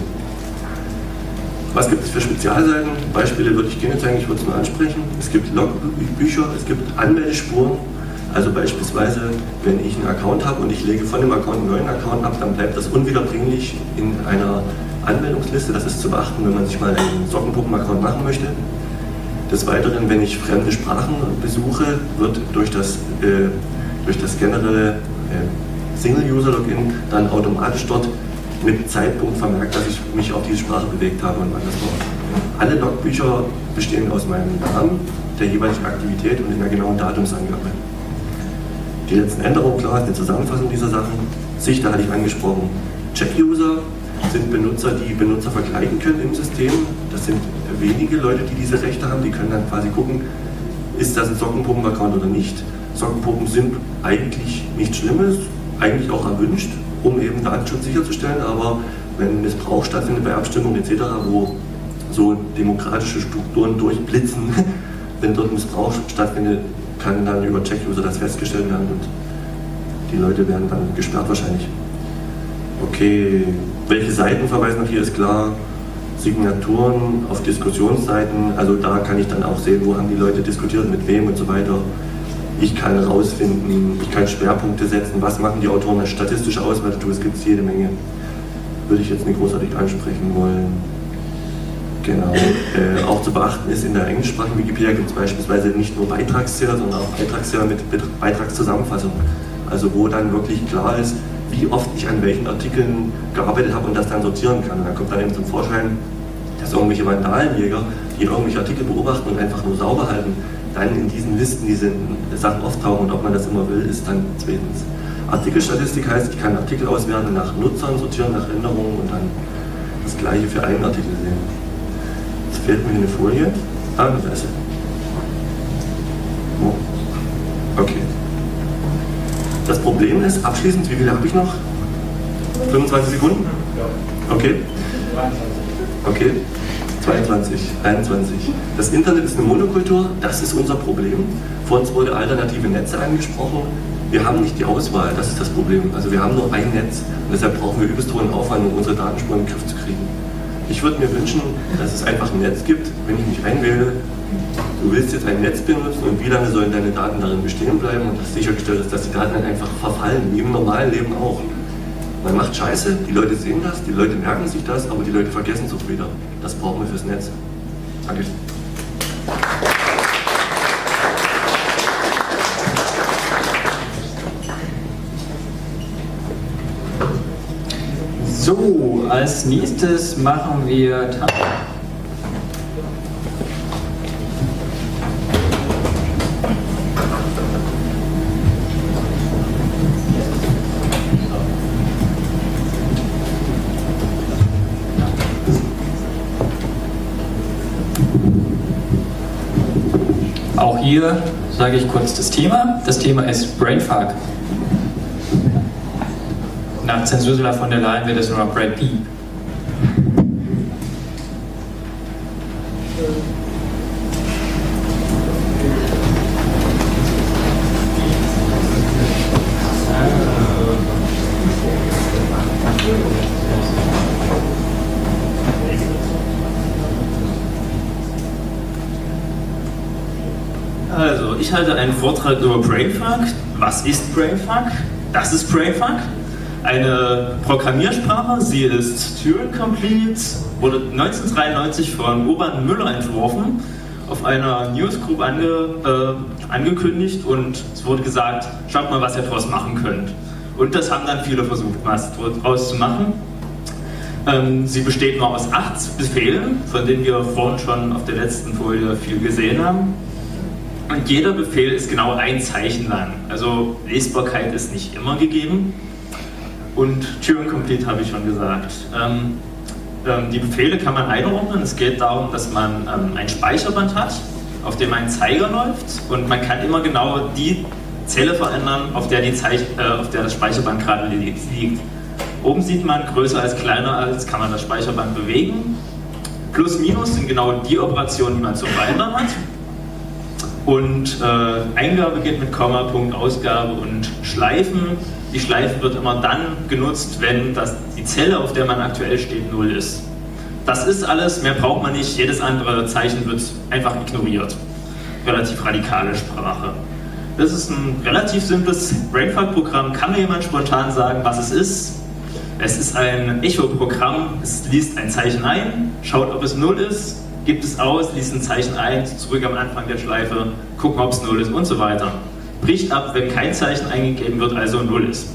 Was gibt es für Spezialseiten? Beispiele würde ich gerne zeigen, ich würde es nur ansprechen. Es gibt Logbücher, es gibt Anmeldespuren. Also beispielsweise, wenn ich einen Account habe und ich lege von dem Account einen neuen Account ab, dann bleibt das unwiederbringlich in einer Anmeldungsliste. Das ist zu beachten, wenn man sich mal einen Sockenpuppen-Account machen möchte. Des Weiteren, wenn ich fremde Sprachen besuche, wird durch das, äh, durch das generelle äh, Single-User-Login dann automatisch dort mit Zeitpunkt vermerkt, dass ich mich auf diese Sprache bewegt habe und wann das war. Alle Logbücher bestehen aus meinem Namen, der jeweiligen Aktivität und in der genauen Datumsangabe. Die letzten Änderungen, klar, ist eine Zusammenfassung dieser Sachen. Sichter hatte ich angesprochen. Check-User sind Benutzer, die Benutzer vergleichen können im System. Das sind wenige Leute, die diese Rechte haben. Die können dann quasi gucken, ist das ein Sockenpuppen-Account oder nicht. Sockenpuppen sind eigentlich nichts Schlimmes, eigentlich auch erwünscht, um eben Datenschutz sicherzustellen. Aber wenn Missbrauch stattfindet bei Abstimmungen et cetera, wo so demokratische Strukturen durchblitzen, wenn dort Missbrauch stattfindet, kann dann über Check-User das festgestellt werden und die Leute werden dann gesperrt wahrscheinlich. Okay, welche Seiten verweisen auf hier ist klar. Signaturen auf Diskussionsseiten, also da kann ich dann auch sehen, wo haben die Leute diskutiert, mit wem und so weiter. Ich kann herausfinden, ich kann Schwerpunkte setzen, was machen die Autoren als statistische Auswertung, es gibt jede Menge. Würde ich jetzt nicht großartig ansprechen wollen. Genau. Äh, auch zu beachten ist, in der englischsprachigen Wikipedia gibt es beispielsweise nicht nur Beitragszähler, sondern auch Beitragszähler mit Beitragszusammenfassung. Also wo dann wirklich klar ist, wie oft ich an welchen Artikeln gearbeitet habe und das dann sortieren kann. Und dann kommt dann eben zum Vorschein, dass irgendwelche Vandalenjäger, die irgendwelche Artikel beobachten und einfach nur sauber halten, dann in diesen Listen diese Sachen auftauchen, und ob man das immer will, ist dann zweitens. Artikelstatistik heißt, ich kann Artikel auswerten nach Nutzern, sortieren nach Änderungen und dann das gleiche für einen Artikel sehen. Jetzt fehlt mir eine Folie. Ah, da ist sie. Oh. Okay. Das Problem ist, abschließend, wie viele habe ich noch? fünfundzwanzig Sekunden? Okay. Okay. zweiundzwanzig, einundzwanzig. Das Internet ist eine Monokultur, das ist unser Problem. Vor uns wurde alternative Netze angesprochen. Wir haben nicht die Auswahl, das ist das Problem. Also wir haben nur ein Netz und deshalb brauchen wir übelst hohen Aufwand, um unsere Datenspuren in den Griff zu kriegen. Ich würde mir wünschen, dass es einfach ein Netz gibt, wenn ich mich einwähle, du willst jetzt ein Netz benutzen und wie lange sollen deine Daten darin bestehen bleiben und dass sichergestellt ist, dass die Daten dann einfach verfallen, wie im normalen Leben auch. Man macht Scheiße, die Leute sehen das, die Leute merken sich das, aber die Leute vergessen es auch wieder. Das brauchen wir fürs Netz. Danke. So, als nächstes machen wir Tanja. Auch hier sage ich kurz das Thema. Das Thema ist Brainfuck. Nach Zensursula von der Leyen wird es nur noch Brain Peep. Also, ich halte einen Vortrag über Brainfuck. Was ist Brainfuck? Das ist Brainfuck. Eine Programmiersprache, sie ist Turing-complete, wurde neunzehnhundertdreiundneunzig von Urban Müller entworfen, auf einer Newsgroup ange, äh, angekündigt und es wurde gesagt, schaut mal, was ihr daraus machen könnt. Und das haben dann viele versucht, was daraus zu machen. Ähm, sie besteht nur aus acht Befehlen, von denen wir vorhin schon auf der letzten Folie viel gesehen haben. Und jeder Befehl ist genau ein Zeichen lang, also Lesbarkeit ist nicht immer gegeben. Und Turing-complete habe ich schon gesagt. Ähm, ähm, die Befehle kann man einordnen. Es geht darum, dass man ähm, ein Speicherband hat, auf dem ein Zeiger läuft und man kann immer genau die Zelle verändern, auf der, die Zeich äh, auf der das Speicherband gerade liegt. Oben sieht man, größer als kleiner als kann man das Speicherband bewegen. Plus, Minus sind genau die Operationen, die man zu verändern hat. Und äh, Eingabe geht mit Komma, Punkt, Ausgabe und Schleifen. Die Schleife wird immer dann genutzt, wenn das, die Zelle, auf der man aktuell steht, null ist. Das ist alles, mehr braucht man nicht, jedes andere Zeichen wird einfach ignoriert. Relativ radikale Sprache. Das ist ein relativ simples Brainfuck-Programm. Kann mir jemand spontan sagen, was es ist? Es ist ein Echo-Programm, es liest ein Zeichen ein, schaut, ob es null ist, gibt es aus, liest ein Zeichen ein, zurück am Anfang der Schleife, gucken, ob es null ist und so weiter. Bricht ab, wenn kein Zeichen eingegeben wird, also null ist.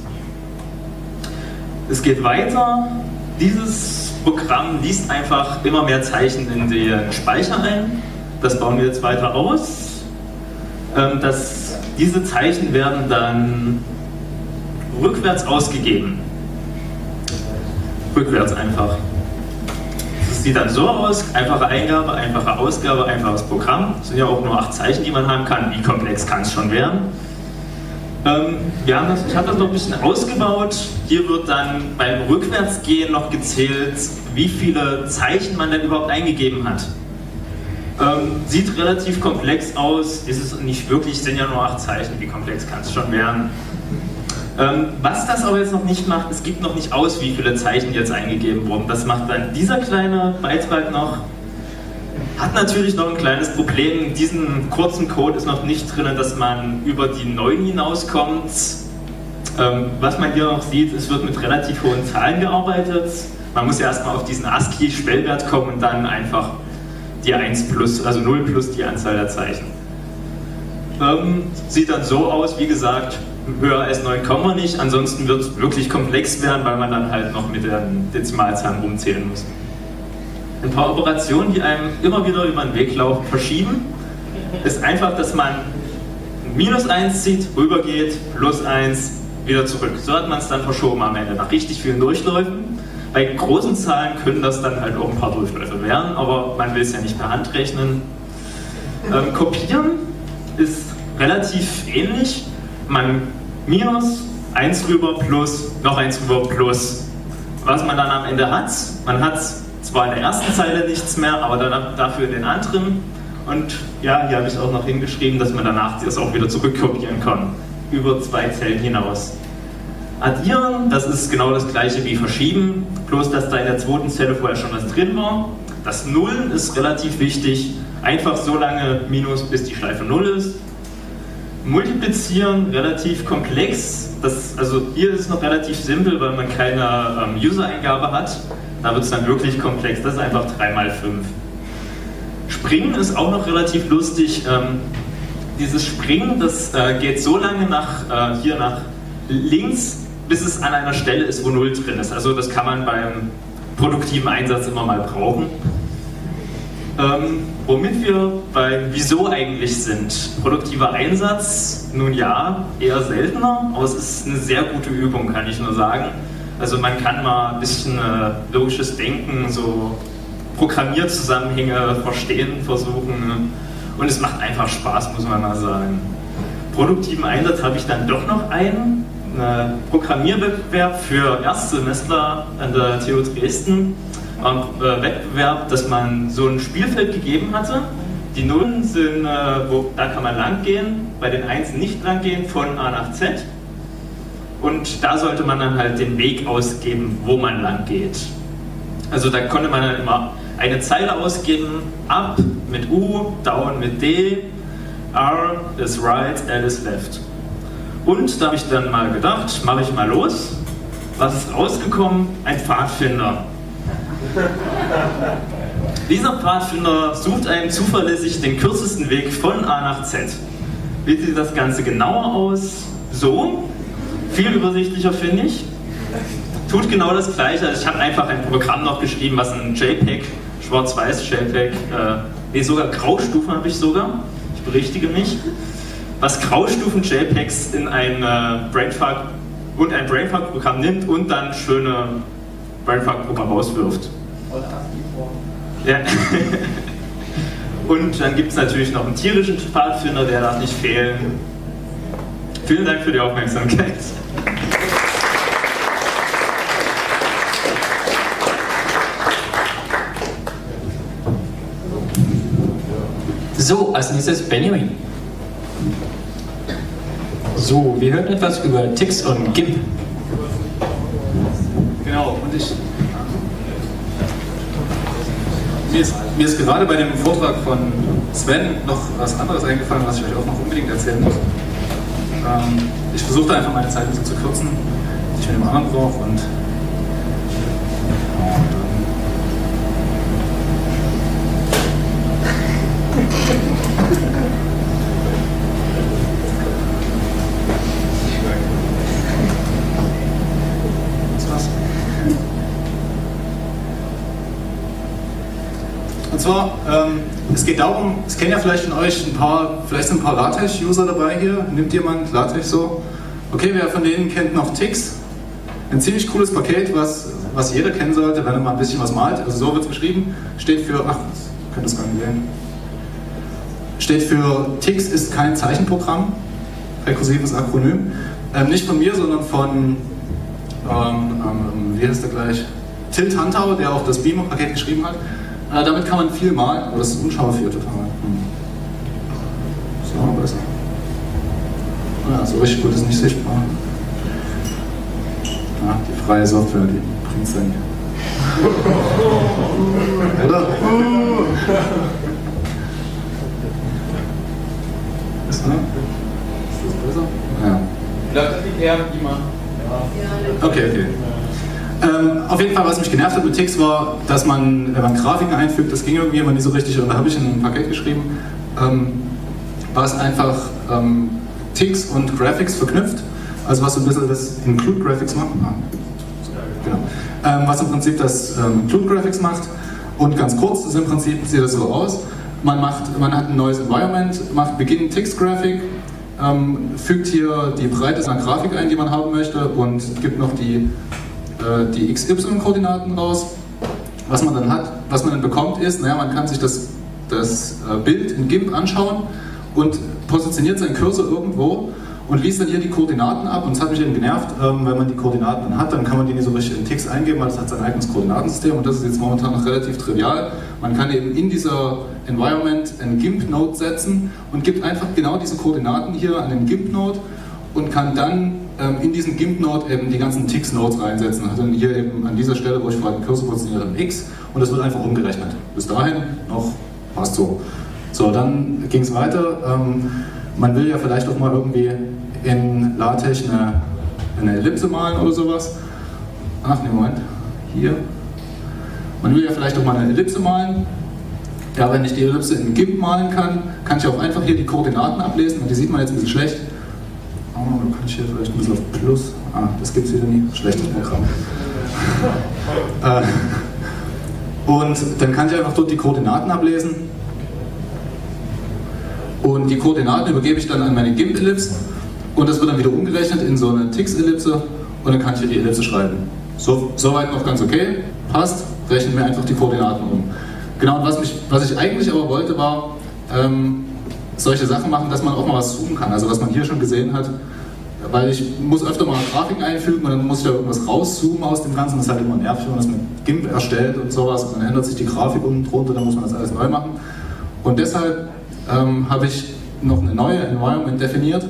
Es geht weiter. Dieses Programm liest einfach immer mehr Zeichen in den Speicher ein. Das bauen wir jetzt weiter aus. Das, diese Zeichen werden dann rückwärts ausgegeben. Rückwärts einfach. Das sieht dann so aus, einfache Eingabe, einfache Ausgabe, einfaches Programm. Das sind ja auch nur acht Zeichen, die man haben kann. Wie komplex kann es schon werden? Ähm, wir haben das, ich habe das noch ein bisschen ausgebaut. Hier wird dann beim Rückwärtsgehen noch gezählt, wie viele Zeichen man denn überhaupt eingegeben hat. Ähm, sieht relativ komplex aus, ist es nicht wirklich, sind ja nur acht Zeichen, wie komplex kann es schon werden. Ähm, was das aber jetzt noch nicht macht, es gibt noch nicht aus, wie viele Zeichen jetzt eingegeben wurden. Das macht dann dieser kleine Beitrag noch. Hat natürlich noch ein kleines Problem. In diesem kurzen Code ist noch nicht drin, dass man über die neun hinauskommt. Ähm, was man hier noch sieht, es wird mit relativ hohen Zahlen gearbeitet. Man muss ja erstmal auf diesen ASCII-Schwellwert kommen und dann einfach die eins plus, also null plus die Anzahl der Zeichen. Ähm, sieht dann so aus, wie gesagt, höher als neun kommen wir nicht, ansonsten wird es wirklich komplex werden, weil man dann halt noch mit den Dezimalzahlen rumzählen muss. Ein paar Operationen, die einem immer wieder über den Weg laufen, verschieben, ist einfach, dass man minus eins zieht, rübergeht, plus eins, wieder zurück. So hat man es dann verschoben am Ende, nach richtig vielen Durchläufen. Bei großen Zahlen können das dann halt auch ein paar Durchläufe werden, aber man will es ja nicht per Hand rechnen. Ähm, kopieren ist relativ ähnlich. Man minus, eins rüber, plus, noch eins rüber, plus. Was man dann am Ende hat, man hat zwar in der ersten Zeile nichts mehr, aber dann dafür in den anderen. Und ja, hier habe ich auch noch hingeschrieben, dass man danach das auch wieder zurückkopieren kann, über zwei Zellen hinaus. Addieren, das ist genau das gleiche wie verschieben, bloß dass da in der zweiten Zelle vorher schon was drin war. Das Nullen ist relativ wichtig, einfach so lange Minus, bis die Schleife null ist. Multiplizieren, relativ komplex, das, also hier ist es noch relativ simpel, weil man keine ähm, User-Eingabe hat. Da wird es dann wirklich komplex, das ist einfach drei mal fünf. Springen ist auch noch relativ lustig. Ähm, dieses Springen, das äh, geht so lange nach, äh, hier nach links, bis es an einer Stelle ist, wo null drin ist. Also das kann man beim produktiven Einsatz immer mal brauchen. Ähm, womit wir beim Wieso eigentlich sind. Produktiver Einsatz, nun ja, eher seltener, aber es ist eine sehr gute Übung, kann ich nur sagen. Also man kann mal ein bisschen äh, logisches Denken, so Programmierzusammenhänge verstehen, versuchen, und es macht einfach Spaß, muss man mal sagen. Produktiven Einsatz habe ich dann doch noch einen, einen Programmierwettbewerb für Erstsemestler an der T U Dresden. Ein äh, Wettbewerb, dass man so ein Spielfeld gegeben hatte. Die Nullen sind, äh, wo, da kann man lang gehen, bei den Einsen nicht lang gehen, von A nach Z. Und da sollte man dann halt den Weg ausgeben, wo man lang geht. Also da konnte man dann immer eine Zeile ausgeben, up mit U, down mit D, R is right, L is left. Und da habe ich dann mal gedacht, mache ich mal los. Was ist rausgekommen? Ein Pfadfinder. Dieser Pfadfinder sucht einem zuverlässig den kürzesten Weg von A nach Z. Wie sieht das Ganze genauer aus? So, viel übersichtlicher finde ich. Tut genau das Gleiche. Also ich habe einfach ein Programm noch geschrieben, was ein JPEG, schwarz-weiß JPEG, äh, nee, sogar Graustufen habe ich sogar, ich berichtige mich, was Graustufen JPEGs in ein äh, Brainfuck und ein Brainfuck-Programm nimmt und dann schöne Brainfuck-Programm rauswirft. Ja. Und dann gibt es natürlich noch einen tierischen Pfadfinder, der darf nicht fehlen. Vielen Dank für die Aufmerksamkeit. So, als nächstes Benjamin. So, wir hören etwas über Ticks und Gimp. Genau, und ich. Mir ist, mir ist gerade bei dem Vortrag von Sven noch was anderes eingefallen, was ich euch auch noch unbedingt erzählen muss. Ähm, ich versuchte einfach meine Zeit ein bisschen zu kürzen, ich mit dem anderen drauf und. Und zwar, ähm, es geht darum, es kennen ja vielleicht von euch ein paar, vielleicht sind ein paar LaTeX-User dabei hier. Nimmt jemand LaTeX so? Okay, wer von denen kennt noch Ticks? Ein ziemlich cooles Paket, was, was jeder kennen sollte, wenn er mal ein bisschen was malt. Also so wird es beschrieben. Steht für, ach, ihr könnt das gar nicht sehen. Steht für Ticks ist kein Zeichenprogramm. Rekursives Akronym. Ähm, nicht von mir, sondern von, ähm, ähm, wie heißt der gleich? Till Tantau, der auch das Beamer-Paket geschrieben hat. Äh, damit kann man viel malen, aber das ist unscharf hier total. Hm. So, besser. Ja, so richtig gut ist nicht sichtbar. Ja, die freie Software, die bringt es dann hier. Oder? Ist, ne? Ist das besser? Ja. Das liegt eher wie man. Okay, okay. Ähm, auf jeden Fall, was mich genervt hat mit Ticks war, dass man, wenn man Grafiken einfügt, das ging irgendwie immer nicht so richtig, und da habe ich in ein Paket geschrieben, ähm, was einfach ähm, Ticks und Graphics verknüpft, also was so ein bisschen das Include Graphics macht, ah, genau. ähm, was im Prinzip das ähm, Include Graphics macht, und ganz kurz, das im Prinzip sieht das so aus, man, macht, man hat ein neues Environment, macht Begin Ticks Graphic, ähm, fügt hier die Breite seiner Grafik ein, die man haben möchte, und gibt noch die, äh, die X Y-Koordinaten raus. Was man dann hat, was man dann bekommt, ist, naja, man kann sich das, das äh, Bild in GIMP anschauen und positioniert seinen Cursor irgendwo und liest dann hier die Koordinaten ab. Und es hat mich eben genervt, ähm, wenn man die Koordinaten dann hat, dann kann man die nicht so richtig in Text eingeben, weil es hat sein eigenes Koordinatensystem, und das ist jetzt momentan noch relativ trivial. Man kann eben in dieser Environment einen GIMP-Node setzen und gibt einfach genau diese Koordinaten hier an den GIMP-Node und kann dann ähm, in diesen GIMP-Node eben die ganzen Tix-Nodes reinsetzen. Also hier eben an dieser Stelle, wo ich vorhin den Cursor positioniert habe, X, und das wird einfach umgerechnet. Bis dahin noch passt so. So, dann ging es weiter. Ähm, man will ja vielleicht auch mal irgendwie in LaTeX eine, eine Ellipse malen oder sowas. Ach, ne, Moment. Hier. Man will ja vielleicht auch mal eine Ellipse malen. Ja, wenn ich die Ellipse in GIMP malen kann, kann ich auch einfach hier die Koordinaten ablesen. Und die sieht man jetzt ein bisschen schlecht. Oh, da kann ich hier vielleicht ein bisschen auf Plus. Ah, das gibt es wieder nie. Schlechtes Programm. äh, und dann kann ich einfach dort die Koordinaten ablesen. Und die Koordinaten übergebe ich dann an meine GIMP-Ellipse. Und das wird dann wieder umgerechnet in so eine Tix-Ellipse. Und dann kann ich hier die Ellipse schreiben. So, soweit noch ganz okay. Passt. Rechnen wir einfach die Koordinaten um. Genau, und was, mich, was ich eigentlich aber wollte, war ähm, solche Sachen machen, dass man auch mal was zoomen kann. Also was man hier schon gesehen hat, weil ich muss öfter mal Grafiken einfügen und dann muss ich da irgendwas rauszoomen aus dem Ganzen. Das ist halt immer nervig, wenn man das mit GIMP erstellt und sowas. Und dann ändert sich die Grafik unten drunter, dann muss man das alles neu machen. Und deshalb ähm, habe ich noch eine neue Environment definiert,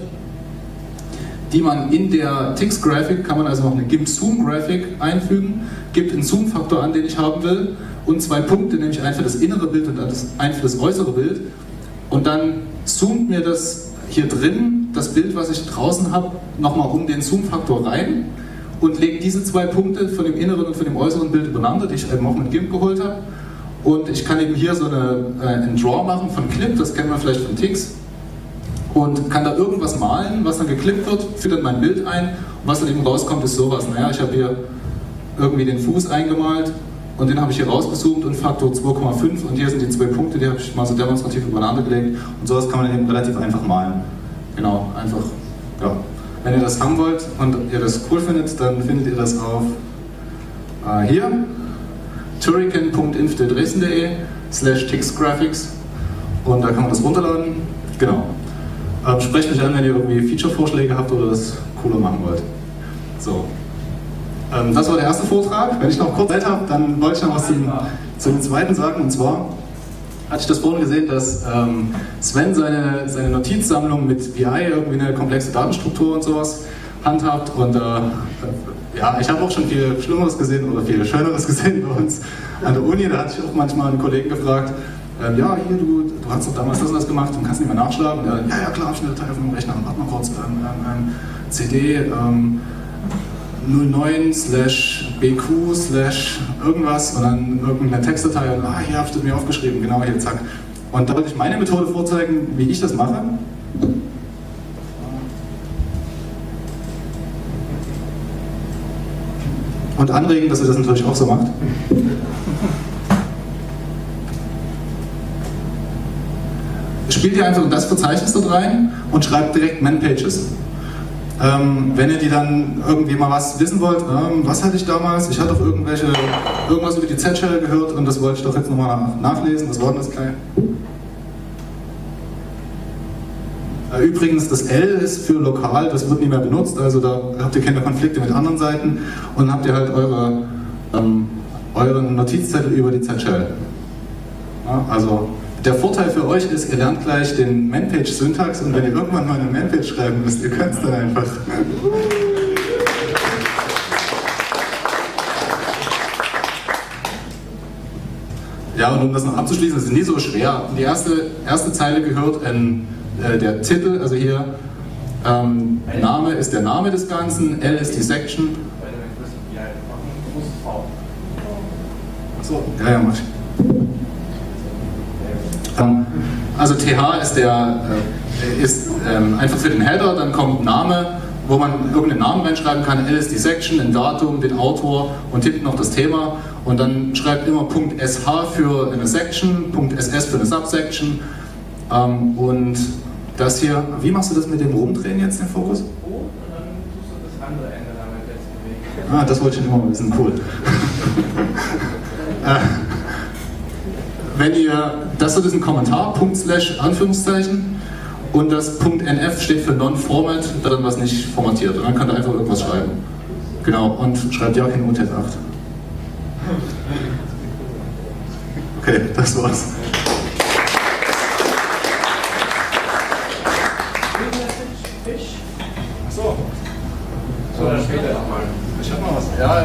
die man in der Tix-Graphic, kann man also noch eine GIMP-Zoom-Graphic einfügen, gibt einen Zoom-Faktor an, den ich haben will, und zwei Punkte, nämlich einen für das innere Bild und einen für das äußere Bild. Und dann zoomt mir das hier drin, das Bild, was ich draußen habe, nochmal um den Zoom-Faktor rein und legt diese zwei Punkte von dem inneren und von dem äußeren Bild übereinander, die ich eben auch mit GIMP geholt habe. Und ich kann eben hier so eine, äh, einen Draw machen von Clip, das kennen wir vielleicht von Tix. Und kann da irgendwas malen, was dann geklippt wird, führt dann mein Bild ein, und was dann eben rauskommt, ist sowas. Naja, ich habe hier irgendwie den Fuß eingemalt und den habe ich hier rausgezoomt und Faktor zwei Komma fünf, und hier sind die zwei Punkte, die habe ich mal so demonstrativ übereinander gelegt, und sowas kann man eben relativ einfach malen. Genau, einfach, ja. Wenn ihr das haben wollt und ihr das cool findet, dann findet ihr das auf äh, hier, turrican punkt inf punkt dresden punkt de slash tixgraphics, und da kann man das runterladen. Genau. Ähm, sprecht mich an, wenn ihr irgendwie Feature-Vorschläge habt oder das cooler machen wollt. So. Ähm, das war der erste Vortrag. Wenn ich noch kurz Zeit habe, dann wollte ich noch was zum, zum zweiten sagen. Und zwar hatte ich das vorhin gesehen, dass ähm, Sven seine, seine Notizsammlung mit V I irgendwie eine komplexe Datenstruktur und sowas handhabt. Und äh, ja, ich habe auch schon viel Schlimmeres gesehen oder viel Schöneres gesehen bei uns an der Uni. Da hatte ich auch manchmal einen Kollegen gefragt, Ähm, ja, hier, du, du hast doch damals das und das gemacht und kannst nicht mehr nachschlagen. Und er, ja, ja, klar, habe ich eine Datei auf dem Rechner. Warte mal kurz, ähm, ähm, C D ähm, null neun slash B Q slash irgendwas und dann irgendeine Textdatei. Und ah, hier habe ich das mir aufgeschrieben, genau hier, zack. Und da wollte ich meine Methode vorzeigen, wie ich das mache. Und anregen, dass ihr das natürlich auch so macht. Spielt ihr einfach in das Verzeichnis dort rein und schreibt direkt Man-Pages. Ähm, wenn ihr die dann irgendwie mal was wissen wollt, ähm, was hatte ich damals? Ich hatte doch irgendwelche, irgendwas über die Z-Shell gehört und das wollte ich doch jetzt nochmal nachlesen. Was war denn das gleich? Äh, übrigens, das L ist für lokal, das wird nicht mehr benutzt, also da habt ihr keine Konflikte mit anderen Seiten und dann habt ihr halt eure, ähm, euren Notizzettel über die Z-Shell. Ja, also der Vorteil für euch ist, ihr lernt gleich den Man-Page-Syntax und wenn ihr irgendwann mal eine Man-Page schreiben müsst, ihr könnt es dann einfach. Ja, und um das noch abzuschließen, das ist nie so schwer. Die erste, erste Zeile gehört in äh, der Titel, also hier ähm, Name ist der Name des Ganzen, L ist die Section. Achso, ja, ja, mach ich. Also T H ist, der, äh, ist ähm, einfach für den Header, dann kommt Name, wo man irgendeinen Namen reinschreiben kann, L ist die Section, ein Datum, den Autor und hinten noch das Thema und dann schreibt immer .sh für eine Section, .ss für eine Subsection ähm, und das hier, wie machst du das mit dem Rumdrehen jetzt, den Fokus? Oh, und dann tust du das andere Ende damit jetzt bewegen. Ah, das wollte ich immer mal wissen, cool. äh, wenn ihr, das so ist ein Kommentar, Punkt slash Anführungszeichen, und das Punkt N F steht für Non-Format, da dann was nicht formatiert. Und dann könnt ihr einfach irgendwas schreiben. Genau, und schreibt ja in U T S acht. Okay, das war's. Achso. So, dann später nochmal. Ich hab noch was. Ja,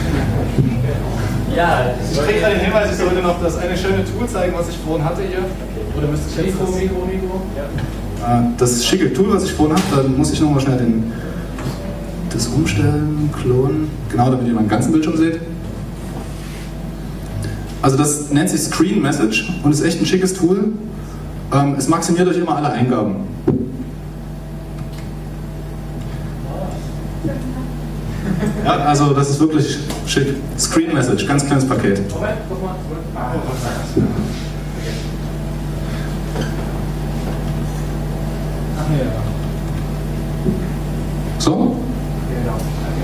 Ja, ich kriege gerade den Hinweis, ich sollte noch das eine schöne Tool zeigen, was ich vorhin hatte hier. Oder müsste ich jetzt Mikro, das, Mikro, Mikro. Ja. äh, das schicke Tool, was ich vorhin habe, dann muss ich nochmal schnell den, das umstellen, klonen. Genau, damit ihr meinen ganzen Bildschirm seht. Also das nennt sich Screen Message und ist echt ein schickes Tool. Ähm, es maximiert euch immer alle Eingaben. Ja, also das ist wirklich schick. Screen Message, ganz kleines Paket. Moment, guck mal. Ah, Ach nee, ja. So? Genau.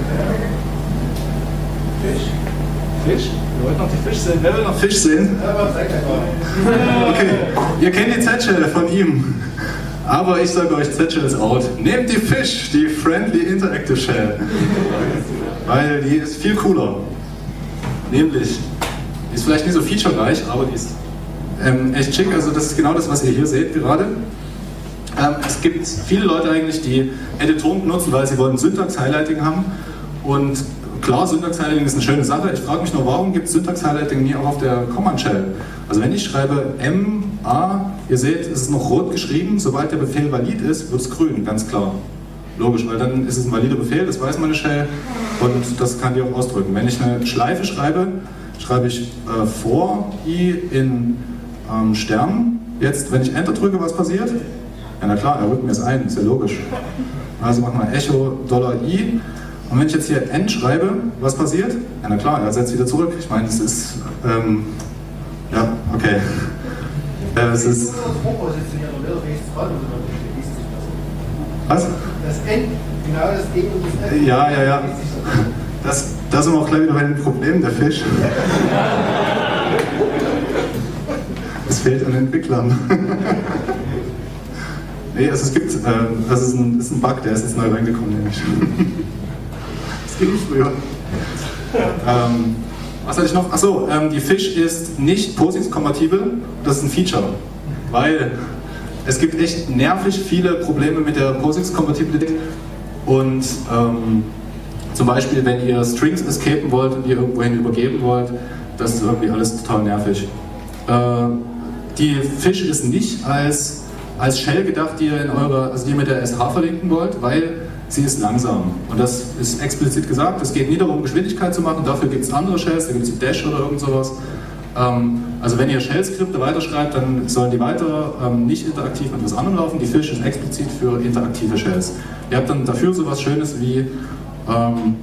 Fisch. Fisch? Wir wollten noch die Fisch sehen. Wer will noch Fisch sehen? Aber zeig einfach. Okay, ihr kennt die Z-Shell von ihm. Aber ich sage euch, Z-Shell ist out. Nehmt die Fish, die Friendly Interactive Shell. Weil die ist viel cooler. Nämlich, die ist vielleicht nicht so featurereich, aber die ist ähm, echt schick. Also das ist genau das, was ihr hier seht gerade. Ähm, es gibt viele Leute eigentlich, die Editoren benutzen, weil sie wollen Syntax-Highlighting haben. Und klar, Syntax-Highlighting ist eine schöne Sache. Ich frage mich nur, warum gibt es Syntax-Highlighting nie auch auf der Command-Shell? Also wenn ich schreibe M, A, ihr seht, es ist noch rot geschrieben, sobald der Befehl valid ist, wird es grün, ganz klar. Logisch, weil dann ist es ein valider Befehl, das weiß meine Shell und das kann die auch ausdrücken. Wenn ich eine Schleife schreibe, schreibe ich äh, for i in ähm, Stern. Jetzt, wenn ich Enter drücke, was passiert? Ja, na klar, er rückt mir es ein, ist ja logisch. Also machen wir Echo Dollar i. Und wenn ich jetzt hier End schreibe, was passiert? Ja, na klar, er setzt wieder zurück. Ich meine, es ist. Ähm, ja, okay. Äh, es ist. Was? Das N, genau das Ding und das N. Ja, ja, ja. Das, da sind wir auch gleich wieder bei den Problemen der Fisch. Es fehlt an Entwicklern. Nee, also es gibt, äh, das ist ein, ist ein Bug, der ist jetzt neu reingekommen, nämlich. Das ging nicht früher. Ähm, was hatte ich noch? Achso, ähm, die Fish ist nicht POSIX-kompatibel, das ist ein Feature. Weil es gibt echt nervig viele Probleme mit der POSIX-Kompatibilität. Und ähm, zum Beispiel, wenn ihr Strings escapen wollt und ihr irgendwohin übergeben wollt, das ist irgendwie alles total nervig. Äh, die Fish ist nicht als, als Shell gedacht, die ihr, in eurer, also die ihr mit der S H verlinken wollt, weil sie ist langsam. Und das ist explizit gesagt. Es geht nie darum, Geschwindigkeit zu machen. Dafür gibt es andere Shells, da gibt es die Dash oder irgend sowas. Ähm, also wenn ihr Shell-Skripte weiterschreibt, dann sollen die weiter ähm, nicht interaktiv mit etwas anderem laufen. Die Fish ist explizit für interaktive Shells. Ihr habt dann dafür sowas Schönes wie ähm,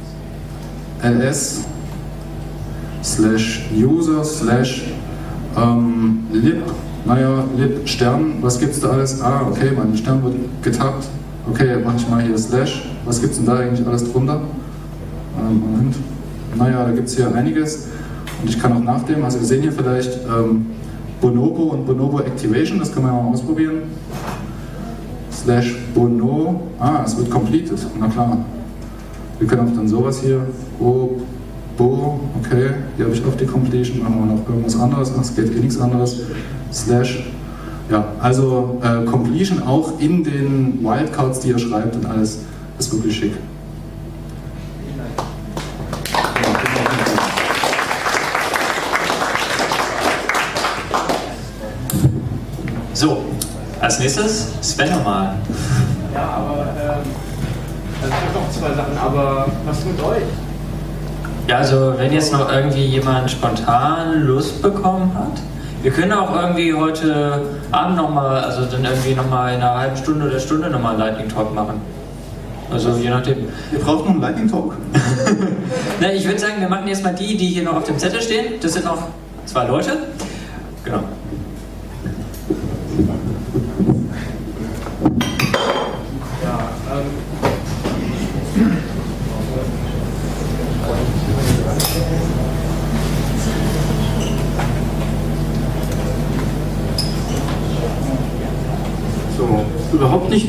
ls slash user slash ähm, lib, naja, lib Stern, was gibt's da alles? Ah, okay, mein Stern wird getappt. Okay, mache ich mal hier slash. Was gibt's denn da eigentlich alles drunter? Ähm, Moment. Naja, da gibt's hier einiges. Und ich kann auch nachdem, also wir sehen hier vielleicht ähm, Bonobo und Bonobo Activation, das können wir mal ausprobieren. Slash Bono, ah, es wird completed, na klar. Wir können auch dann sowas hier, O, Bo, okay, hier habe ich auch die Completion, machen wir noch irgendwas anderes, ach, es geht eh nichts anderes. Slash, ja, also äh, Completion auch in den Wildcards, die ihr schreibt und alles, ist wirklich schick. So, als nächstes Sven nochmal. Ja, aber ähm, also ich habe noch zwei Sachen, aber was mit euch? Ja, also wenn jetzt noch irgendwie jemand spontan Lust bekommen hat, wir können auch irgendwie heute Abend nochmal, also dann irgendwie nochmal in einer halben Stunde oder Stunde nochmal einen Lightning Talk machen. Also je nachdem. Ihr braucht noch einen Lightning Talk? Na, ich würde sagen, wir machen jetzt mal die, die hier noch auf dem Zettel stehen. Das sind noch zwei Leute. Genau.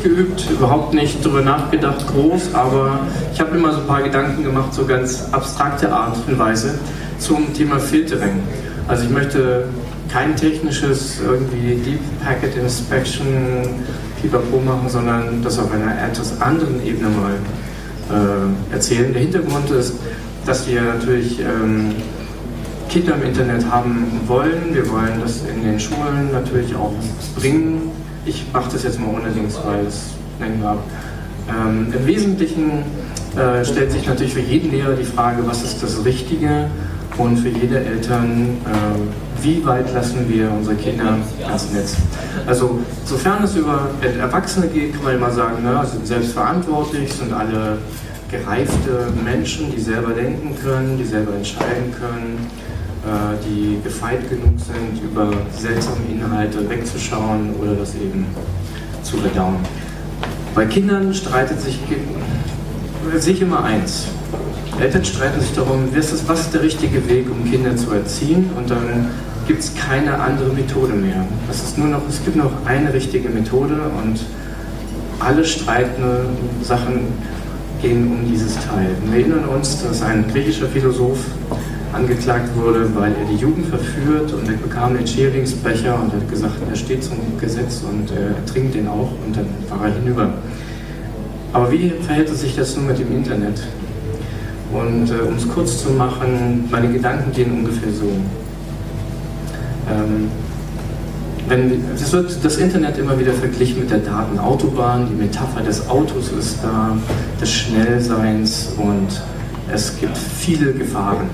nicht geübt, überhaupt nicht darüber nachgedacht, groß, aber ich habe immer so ein paar Gedanken gemacht, so ganz abstrakte Art und Weise zum Thema Filtering. Also ich möchte kein technisches irgendwie Deep Packet Inspection Pipapo machen, sondern das auf einer etwas anderen Ebene mal äh, erzählen. Der Hintergrund ist, dass wir natürlich ähm, Kinder im Internet haben wollen. Wir wollen das in den Schulen natürlich auch bringen. Ich mache das jetzt mal ohne Links, weil es nennen wir. Ähm, Im Wesentlichen äh, stellt sich natürlich für jeden Lehrer die Frage, was ist das Richtige, und für jede Eltern, äh, wie weit lassen wir unsere Kinder ans Netz. Also sofern es über Erwachsene geht, kann man immer sagen, na, sind selbstverantwortlich, sind alle gereifte Menschen, die selber denken können, die selber entscheiden können, äh, die gefeit genug sind, über seltsame Inhalte wegzuschauen oder das eben zu verdauen. Bei Kindern streitet sich, sich immer eins. Eltern streiten sich darum, was ist, was ist der richtige Weg, um Kinder zu erziehen, und dann gibt es keine andere Methode mehr. Es, ist nur noch, es gibt nur noch eine richtige Methode, und alle streitende Sachen gehen um dieses Teil. Wir erinnern uns, dass ein griechischer Philosoph angeklagt wurde, weil er die Jugend verführt, und er bekam den Scheringsbecher und hat gesagt, er steht zum Gesetz und er trinkt den auch, und dann war er hinüber. Aber wie verhält es sich das nun mit dem Internet? Und äh, um es kurz zu machen, meine Gedanken gehen ungefähr so. Ähm, wenn, es wird das Internet immer wieder verglichen mit der Datenautobahn. Die Metapher des Autos ist da, des Schnellseins, und es gibt viele Gefahren.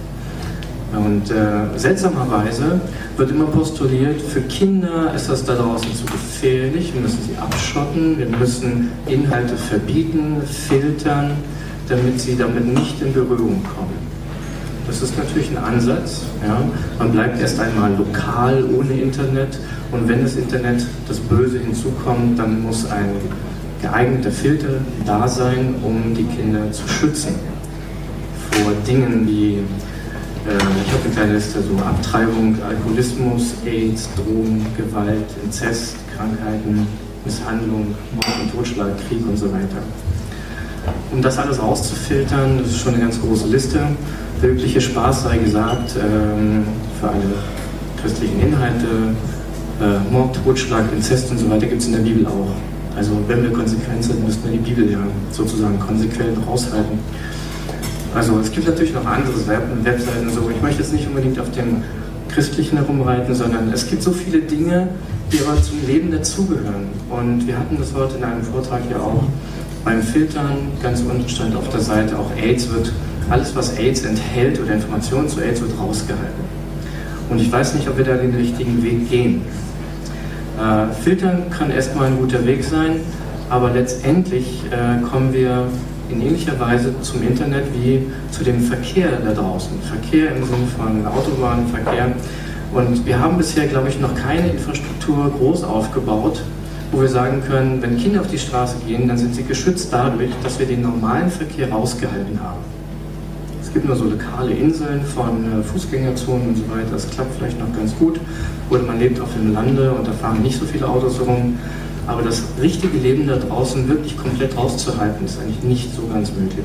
Und äh, seltsamerweise wird immer postuliert, für Kinder ist das da draußen zu gefährlich, wir müssen sie abschotten, wir müssen Inhalte verbieten, filtern, damit sie damit nicht in Berührung kommen. Das ist natürlich ein Ansatz. Ja. Man bleibt erst einmal lokal ohne Internet, und wenn das Internet das Böse hinzukommt, dann muss ein geeigneter Filter da sein, um die Kinder zu schützen vor Dingen wie, äh, ich habe eine kleine Liste, so Abtreibung, Alkoholismus, AIDS, Drogen, Gewalt, Inzest, Krankheiten, Misshandlung, Mord und Totschlag, Krieg und so weiter. Um das alles rauszufiltern, das ist schon eine ganz große Liste. Der übliche Spaß sei gesagt, ähm, für alle christlichen Inhalte, äh, Mord, Totschlag, Inzest und so weiter gibt es in der Bibel auch. Also wenn wir konsequent sind, müssten wir die Bibel ja sozusagen konsequent raushalten. Also es gibt natürlich noch andere Webseiten, so. Ich möchte jetzt nicht unbedingt auf dem Christlichen herumreiten, sondern es gibt so viele Dinge, die aber zum Leben dazugehören. Und wir hatten das heute in einem Vortrag ja auch. Beim Filtern, ganz unten stand auf der Seite, auch AIDS wird, alles was AIDS enthält oder Informationen zu AIDS wird rausgehalten. Und ich weiß nicht, ob wir da den richtigen Weg gehen. Äh, Filtern kann erstmal ein guter Weg sein, aber letztendlich äh, kommen wir in ähnlicher Weise zum Internet wie zu dem Verkehr da draußen. Verkehr im Sinne von Autobahnverkehr. Und wir haben bisher, glaube ich, noch keine Infrastruktur groß aufgebaut, wo wir sagen können, wenn Kinder auf die Straße gehen, dann sind sie geschützt dadurch, dass wir den normalen Verkehr rausgehalten haben. Es gibt nur so lokale Inseln von äh, Fußgängerzonen und so weiter, das klappt vielleicht noch ganz gut. Oder man lebt auf dem Lande und da fahren nicht so viele Autos rum. Aber das richtige Leben da draußen wirklich komplett rauszuhalten, ist eigentlich nicht so ganz möglich.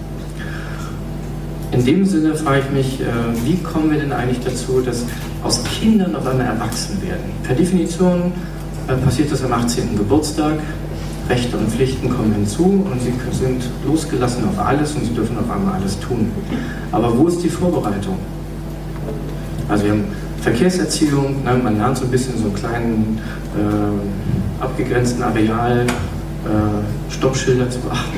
In dem Sinne frage ich mich, äh, wie kommen wir denn eigentlich dazu, dass aus Kindern auf einmal erwachsen werden? Per Definition passiert das am achtzehnten Geburtstag, Rechte und Pflichten kommen hinzu und sie sind losgelassen auf alles und sie dürfen auf einmal alles tun. Aber wo ist die Vorbereitung? Also wir haben Verkehrserziehung, ne, man lernt so ein bisschen so einen kleinen äh, abgegrenzten Areal, äh, Stoppschilder zu beachten.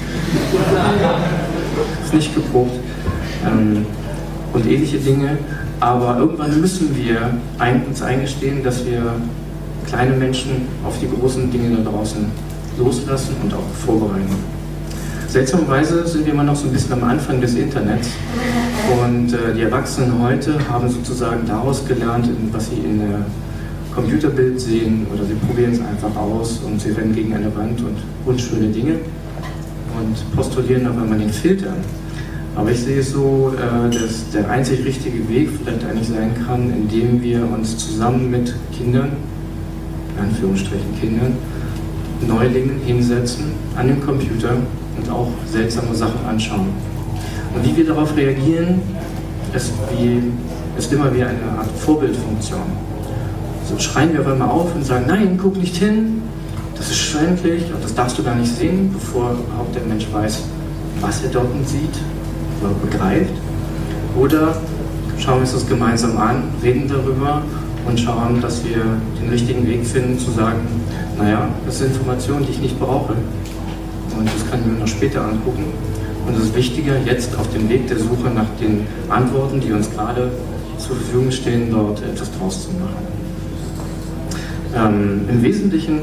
Ist nicht geprobt. Ähm, und ähnliche Dinge. Aber irgendwann müssen wir ein, uns eingestehen, dass wir kleine Menschen auf die großen Dinge da draußen loslassen und auch vorbereiten. Seltsamerweise sind wir immer noch so ein bisschen am Anfang des Internets, und äh, die Erwachsenen heute haben sozusagen daraus gelernt, was sie in der Computerbild sehen, oder sie probieren es einfach aus und sie rennen gegen eine Wand und unschöne Dinge und postulieren auf einmal den Filter. Aber ich sehe es so, äh, dass der einzig richtige Weg vielleicht eigentlich sein kann, indem wir uns zusammen mit Kindern, in Anführungsstrichen Kindern, Neulingen hinsetzen an dem Computer und auch seltsame Sachen anschauen. Und wie wir darauf reagieren, ist, wie, ist immer wie eine Art Vorbildfunktion. So schreien wir auf einmal auf und sagen, nein, guck nicht hin, das ist schändlich und das darfst du gar nicht sehen, bevor überhaupt der Mensch weiß, was er dort sieht oder begreift. Oder schauen wir uns das gemeinsam an, reden darüber und schauen, dass wir den richtigen Weg finden, zu sagen, naja, das sind Informationen, die ich nicht brauche. Und das kann ich mir noch später angucken. Und es ist wichtiger, jetzt auf dem Weg der Suche nach den Antworten, die uns gerade zur Verfügung stehen, dort etwas draus zu machen. Ähm, Im Wesentlichen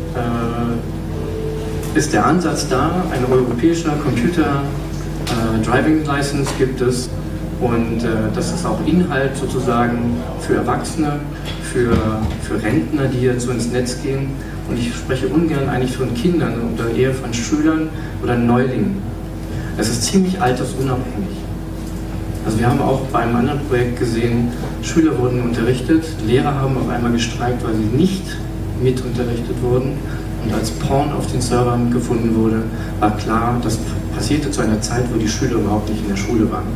äh, ist der Ansatz da, ein europäischer Computer äh, Driving License gibt es. Und äh, das ist auch Inhalt sozusagen für Erwachsene, für, für Rentner, die jetzt so ins Netz gehen. Und ich spreche ungern eigentlich von Kindern oder eher von Schülern oder Neulingen. Es ist ziemlich altersunabhängig. Also wir haben auch bei einem anderen Projekt gesehen, Schüler wurden unterrichtet, Lehrer haben auf einmal gestreikt, weil sie nicht mitunterrichtet wurden. Und als Porn auf den Servern gefunden wurde, war klar, das passierte zu einer Zeit, wo die Schüler überhaupt nicht in der Schule waren.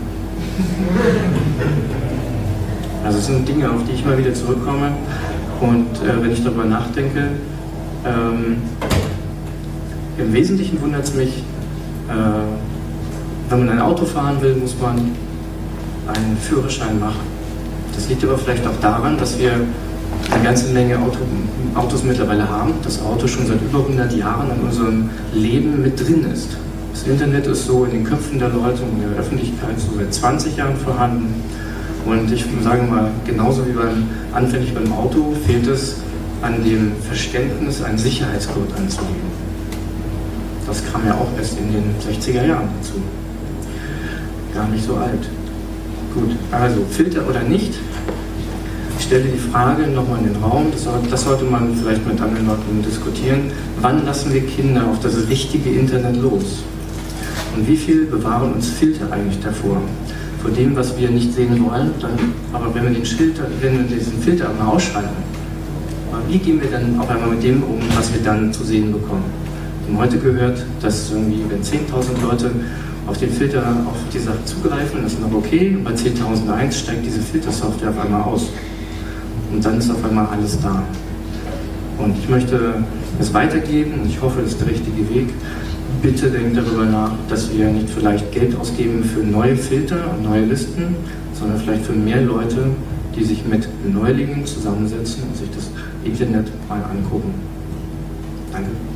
Also es sind Dinge, auf die ich mal wieder zurückkomme und äh, wenn ich darüber nachdenke, ähm, im Wesentlichen wundert es mich, äh, wenn man ein Auto fahren will, muss man einen Führerschein machen. Das liegt aber vielleicht auch daran, dass wir eine ganze Menge Auto, Autos mittlerweile haben, das Auto schon seit über hundert Jahren in unserem Leben mit drin ist. Das Internet ist so in den Köpfen der Leute und in der Öffentlichkeit so seit zwanzig Jahren vorhanden. Und ich sage mal, genauso wie beim, anfänglich beim Auto, fehlt es an dem Verständnis, einen Sicherheitsgurt anzulegen. Das kam ja auch erst in den sechziger Jahren dazu. Gar nicht so alt. Gut, also Filter oder nicht? Ich stelle die Frage nochmal in den Raum, das, das sollte man vielleicht mit anderen Leuten diskutieren. Wann lassen wir Kinder auf das richtige Internet los? Und wie viel bewahren uns Filter eigentlich davor? Vor dem, was wir nicht sehen wollen, dann, aber wenn wir, den Filter, wenn wir diesen Filter einmal ausschalten, wie gehen wir dann auf einmal mit dem um, was wir dann zu sehen bekommen? Wir haben heute gehört, dass irgendwie, wenn zehntausend Leute auf den Filter, auf die Sache zugreifen, das ist noch okay, und bei zehntausend steigt diese Filtersoftware auf einmal aus. Und dann ist auf einmal alles da. Und ich möchte es weitergeben und ich hoffe, das ist der richtige Weg. Bitte denkt darüber nach, dass wir nicht vielleicht Geld ausgeben für neue Filter und neue Listen, sondern vielleicht für mehr Leute, die sich mit Neulingen zusammensetzen und sich das Internet mal angucken. Danke.